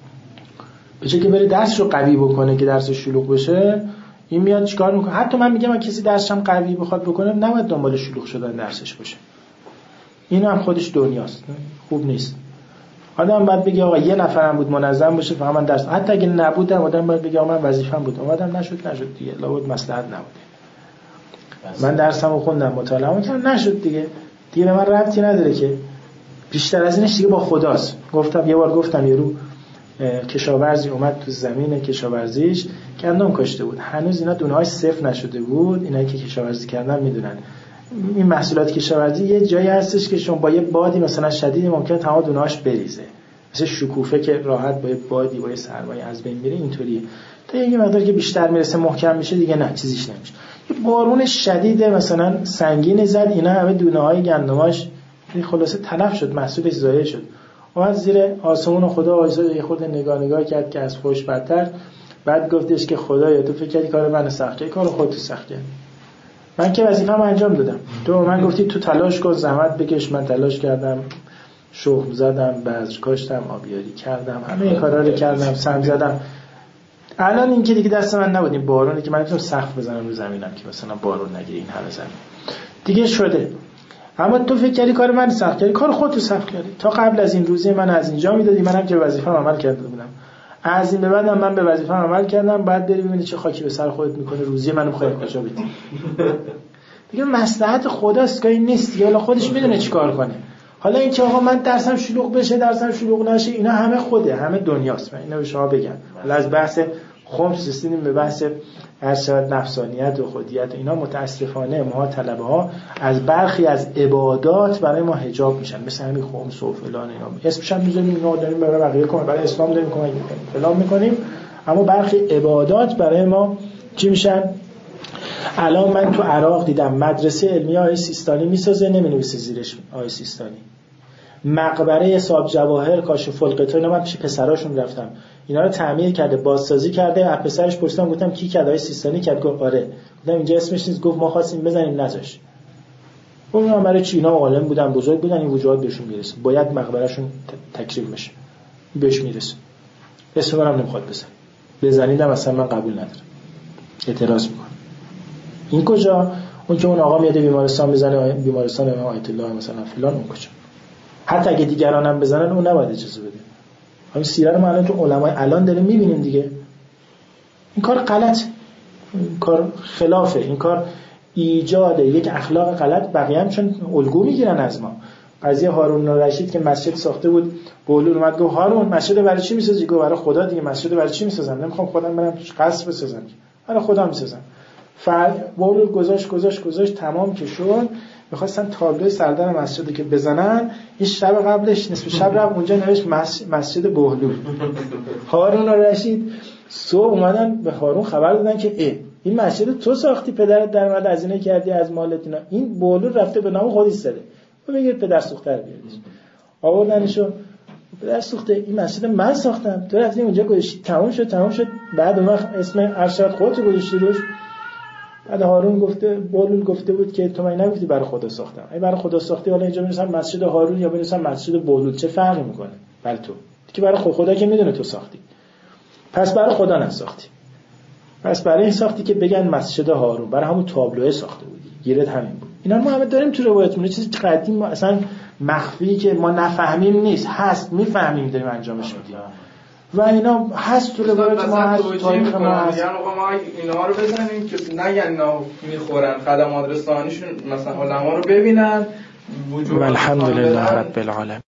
به جای که بره درسش رو قوی بکنه که درسش شلوغ بشه، این میاد چیکار میکنه؟ حتی من میگم اگه کسی درسش هم قوی بخواد بکنه نباید دنبال شلوغ شدن درسش باشه. این هم خودش دنیاست، خوب نیست. آدم باید بگه آقا یه نفرم بود منظم باشه فقط من درس، حتی اگه نبودم آدم باید بگه آقا من وظیفه‌ام بود اومدم نشد نشد دیگه، لابد مصلحت نبوده. من درسمو خوندم مطالعه کردم نشد دیگه، دیگه به من ربطی نداره که بیشتر از اینش دیگه با خداست. گفتم یه بار گفتم یارو کشاورزی اومد تو زمین کشاورزیش گندم کاشته بود، هنوز اینا دونه‌هاش صفر نشده بود. اینا که کشاورزی کردن میدونن این محصولات کشاورزی یه جایی هستش که شما با یه بادی مثلا شدیدی ممکنه تمام دونه‌هاش بریزه، مثل شکوفه که راحت با یه بادی با یه سرمایه از بین میره اینطوریه. تا یه مقدار که بیشتر میرسه محکم میشه دیگه نه چیزیش نمیشه. یه بارون شدید مثلا سنگین زد، اینا همه دونه‌های گندماش خلاصه تلف شد، محصولش ضایع شد. اومد زیر آسمون خدا وایساد یه خورده نگاه نگاه کرد که از خوش بدتر، بعد گفتش که خدایا تو فکر کردی کار من سخت کردی، کار خودت سخت کردی. من که وظیفه‌مو انجام دادم، تو من گفتی تو تلاش کن زحمت بکش، من تلاش کردم، شخم زدم، بذر کاشتم، آبیاری کردم، همه این کارا رو کردم، سم زدم. الان این که دیگه دست من نبود، این بارونی که من میتونم سقف بزنم رو زمینم که مثلا بارون نگیره این همه زمین دیگه شده. اما تو فکر کردی کار من سخت کردی، کار خودت سخت کردی. تا قبل از این روزی من از اینجا میدادی، منم که وظیفه‌ام عمل کرده بودم، از این به بعدم من به وظیفه‌ام عمل کردم، بعد بری ببینی چه خاکی به سر خودت میکنه، روزی منو میخوای کجا بدی. دیگه مصلحت خداست که این نیست دیگه، حالا خودش میدونه چیکار کنه. حالا این که آقا من درسم شلوغ بشه درسم شلوغ نشه اینا همه خوده، همه دنیاست. من اینو به شما بگم. حالا از بحث خمس رسیدیم به بحث ارشد نفسانیت و خودیت. اینا متاسفانه ما طلبه ها از برخی از عبادات برای ما حجاب میشن، مثل همین خمس و فلان اینا. اسمش هم میذاریم اینا داریم برای بقیه کمک، برای اسلام داریم کمک میکنیم فلان میکنیم، اما برخی عبادات برای ما چی میشن؟ الان من تو عراق دیدم مدرسه علمیه آقای سیستانی میسازه، نمینویسه زیرش آقای سیستانی. مقبره صاحب جواهر کاشف الغطا، اینا من پیش پسراشون رفتم اینا رو تعمیر کرده، بازسازی کرده. از پسرش پرسیدم گفتم کی کرد؟ آقای سیستانی کرد. گفت آره. گفتم اینجا اسمش نیست. گفت ما خواستیم بزنیم نذاش. گفتم برای چی؟ اینا عالم بودن بزرگ بودن، این وجوهات بهشون میرسه، باید مقبرهشون تکریم بشه، بهش میرسه. اسم منم نمیخواد بزن، بزنیدم اصلا من قبول ندارم، اعتراض میکنم. این کجا؟ اون که اون آقا میاد بیمارستان میزنه، بیمارستان امام آیت الله مثلا فلان، اون کجا؟ حتی اگه دیگرانم بزنن اون نباید اجازه بده. همین سیره رو ما الان تو علمای الان داریم میبینیم دیگه. این کار غلط، این کار خلافه، این کار ایجاد یک اخلاق غلط. بقیه هم چون الگو میگیرن از ما. قضیه هارون الرشید که مسجد ساخته بود، بهلول اومد گفت هارون مسجد برای چی میسازی؟ گفت برای خدا دیگه. مسجد برای چی میسازم؟ نمیخوام خودم برم قصر بسازم، برای خدا میسازم. فرد بهلول گذاشت گذاشت گذاشت تمام که شد، می‌خواستن تابلو سردر مسجدی که بزنن. این شب قبلش نصف شب رفت اونجا نوشت مسجد بهلول. هارون الرشید صبح اومدن به هارون خبر دادن که ای این مسجد تو ساختی، پدرت درآمد هزینه کردی از مالت اینا، این بهلول رفته به نام خود ایستاده، تو بگیر پدر سوختر بیاریش. آوردنشو پدر سوخته این مسجد من ساختم، تو رفتی اونجا گذاشتی، تمام شد تمام شد. بعد اون وقت اسم ارشد خودت گذاشتی روش. بعد هارون گفته، بهلول گفته بود که تو من نگفتی برای خدا ساختم. ای برای خدا ساختی، حالا اینجا می‌نویسم مسجد هارون یا بنویسم مسجد بهلول، چه فرقی میکنه برای تو؟ که برای خدا که میدونه تو ساختی، پس برای خدا نساختی، پس برای این ساختی که بگن مسجد هارون، برای همون تابلوه ساخته بودی، گیرت همین بود. اینا ما همه داریم تو روایتمون، چیزی قدیم اصلا مخفی که ما نفهمیم نیست، هست، میفهمیم داریم انجامش میدیم و اینا هست تو روایت ما، هست تو تاریخ ما هست. یعنی آقا ما اینا رو بزنیم که نگن اینا میخورن، خدمات رسانیشون مثلا علما رو ببینن. الحمدلله رب العالمین.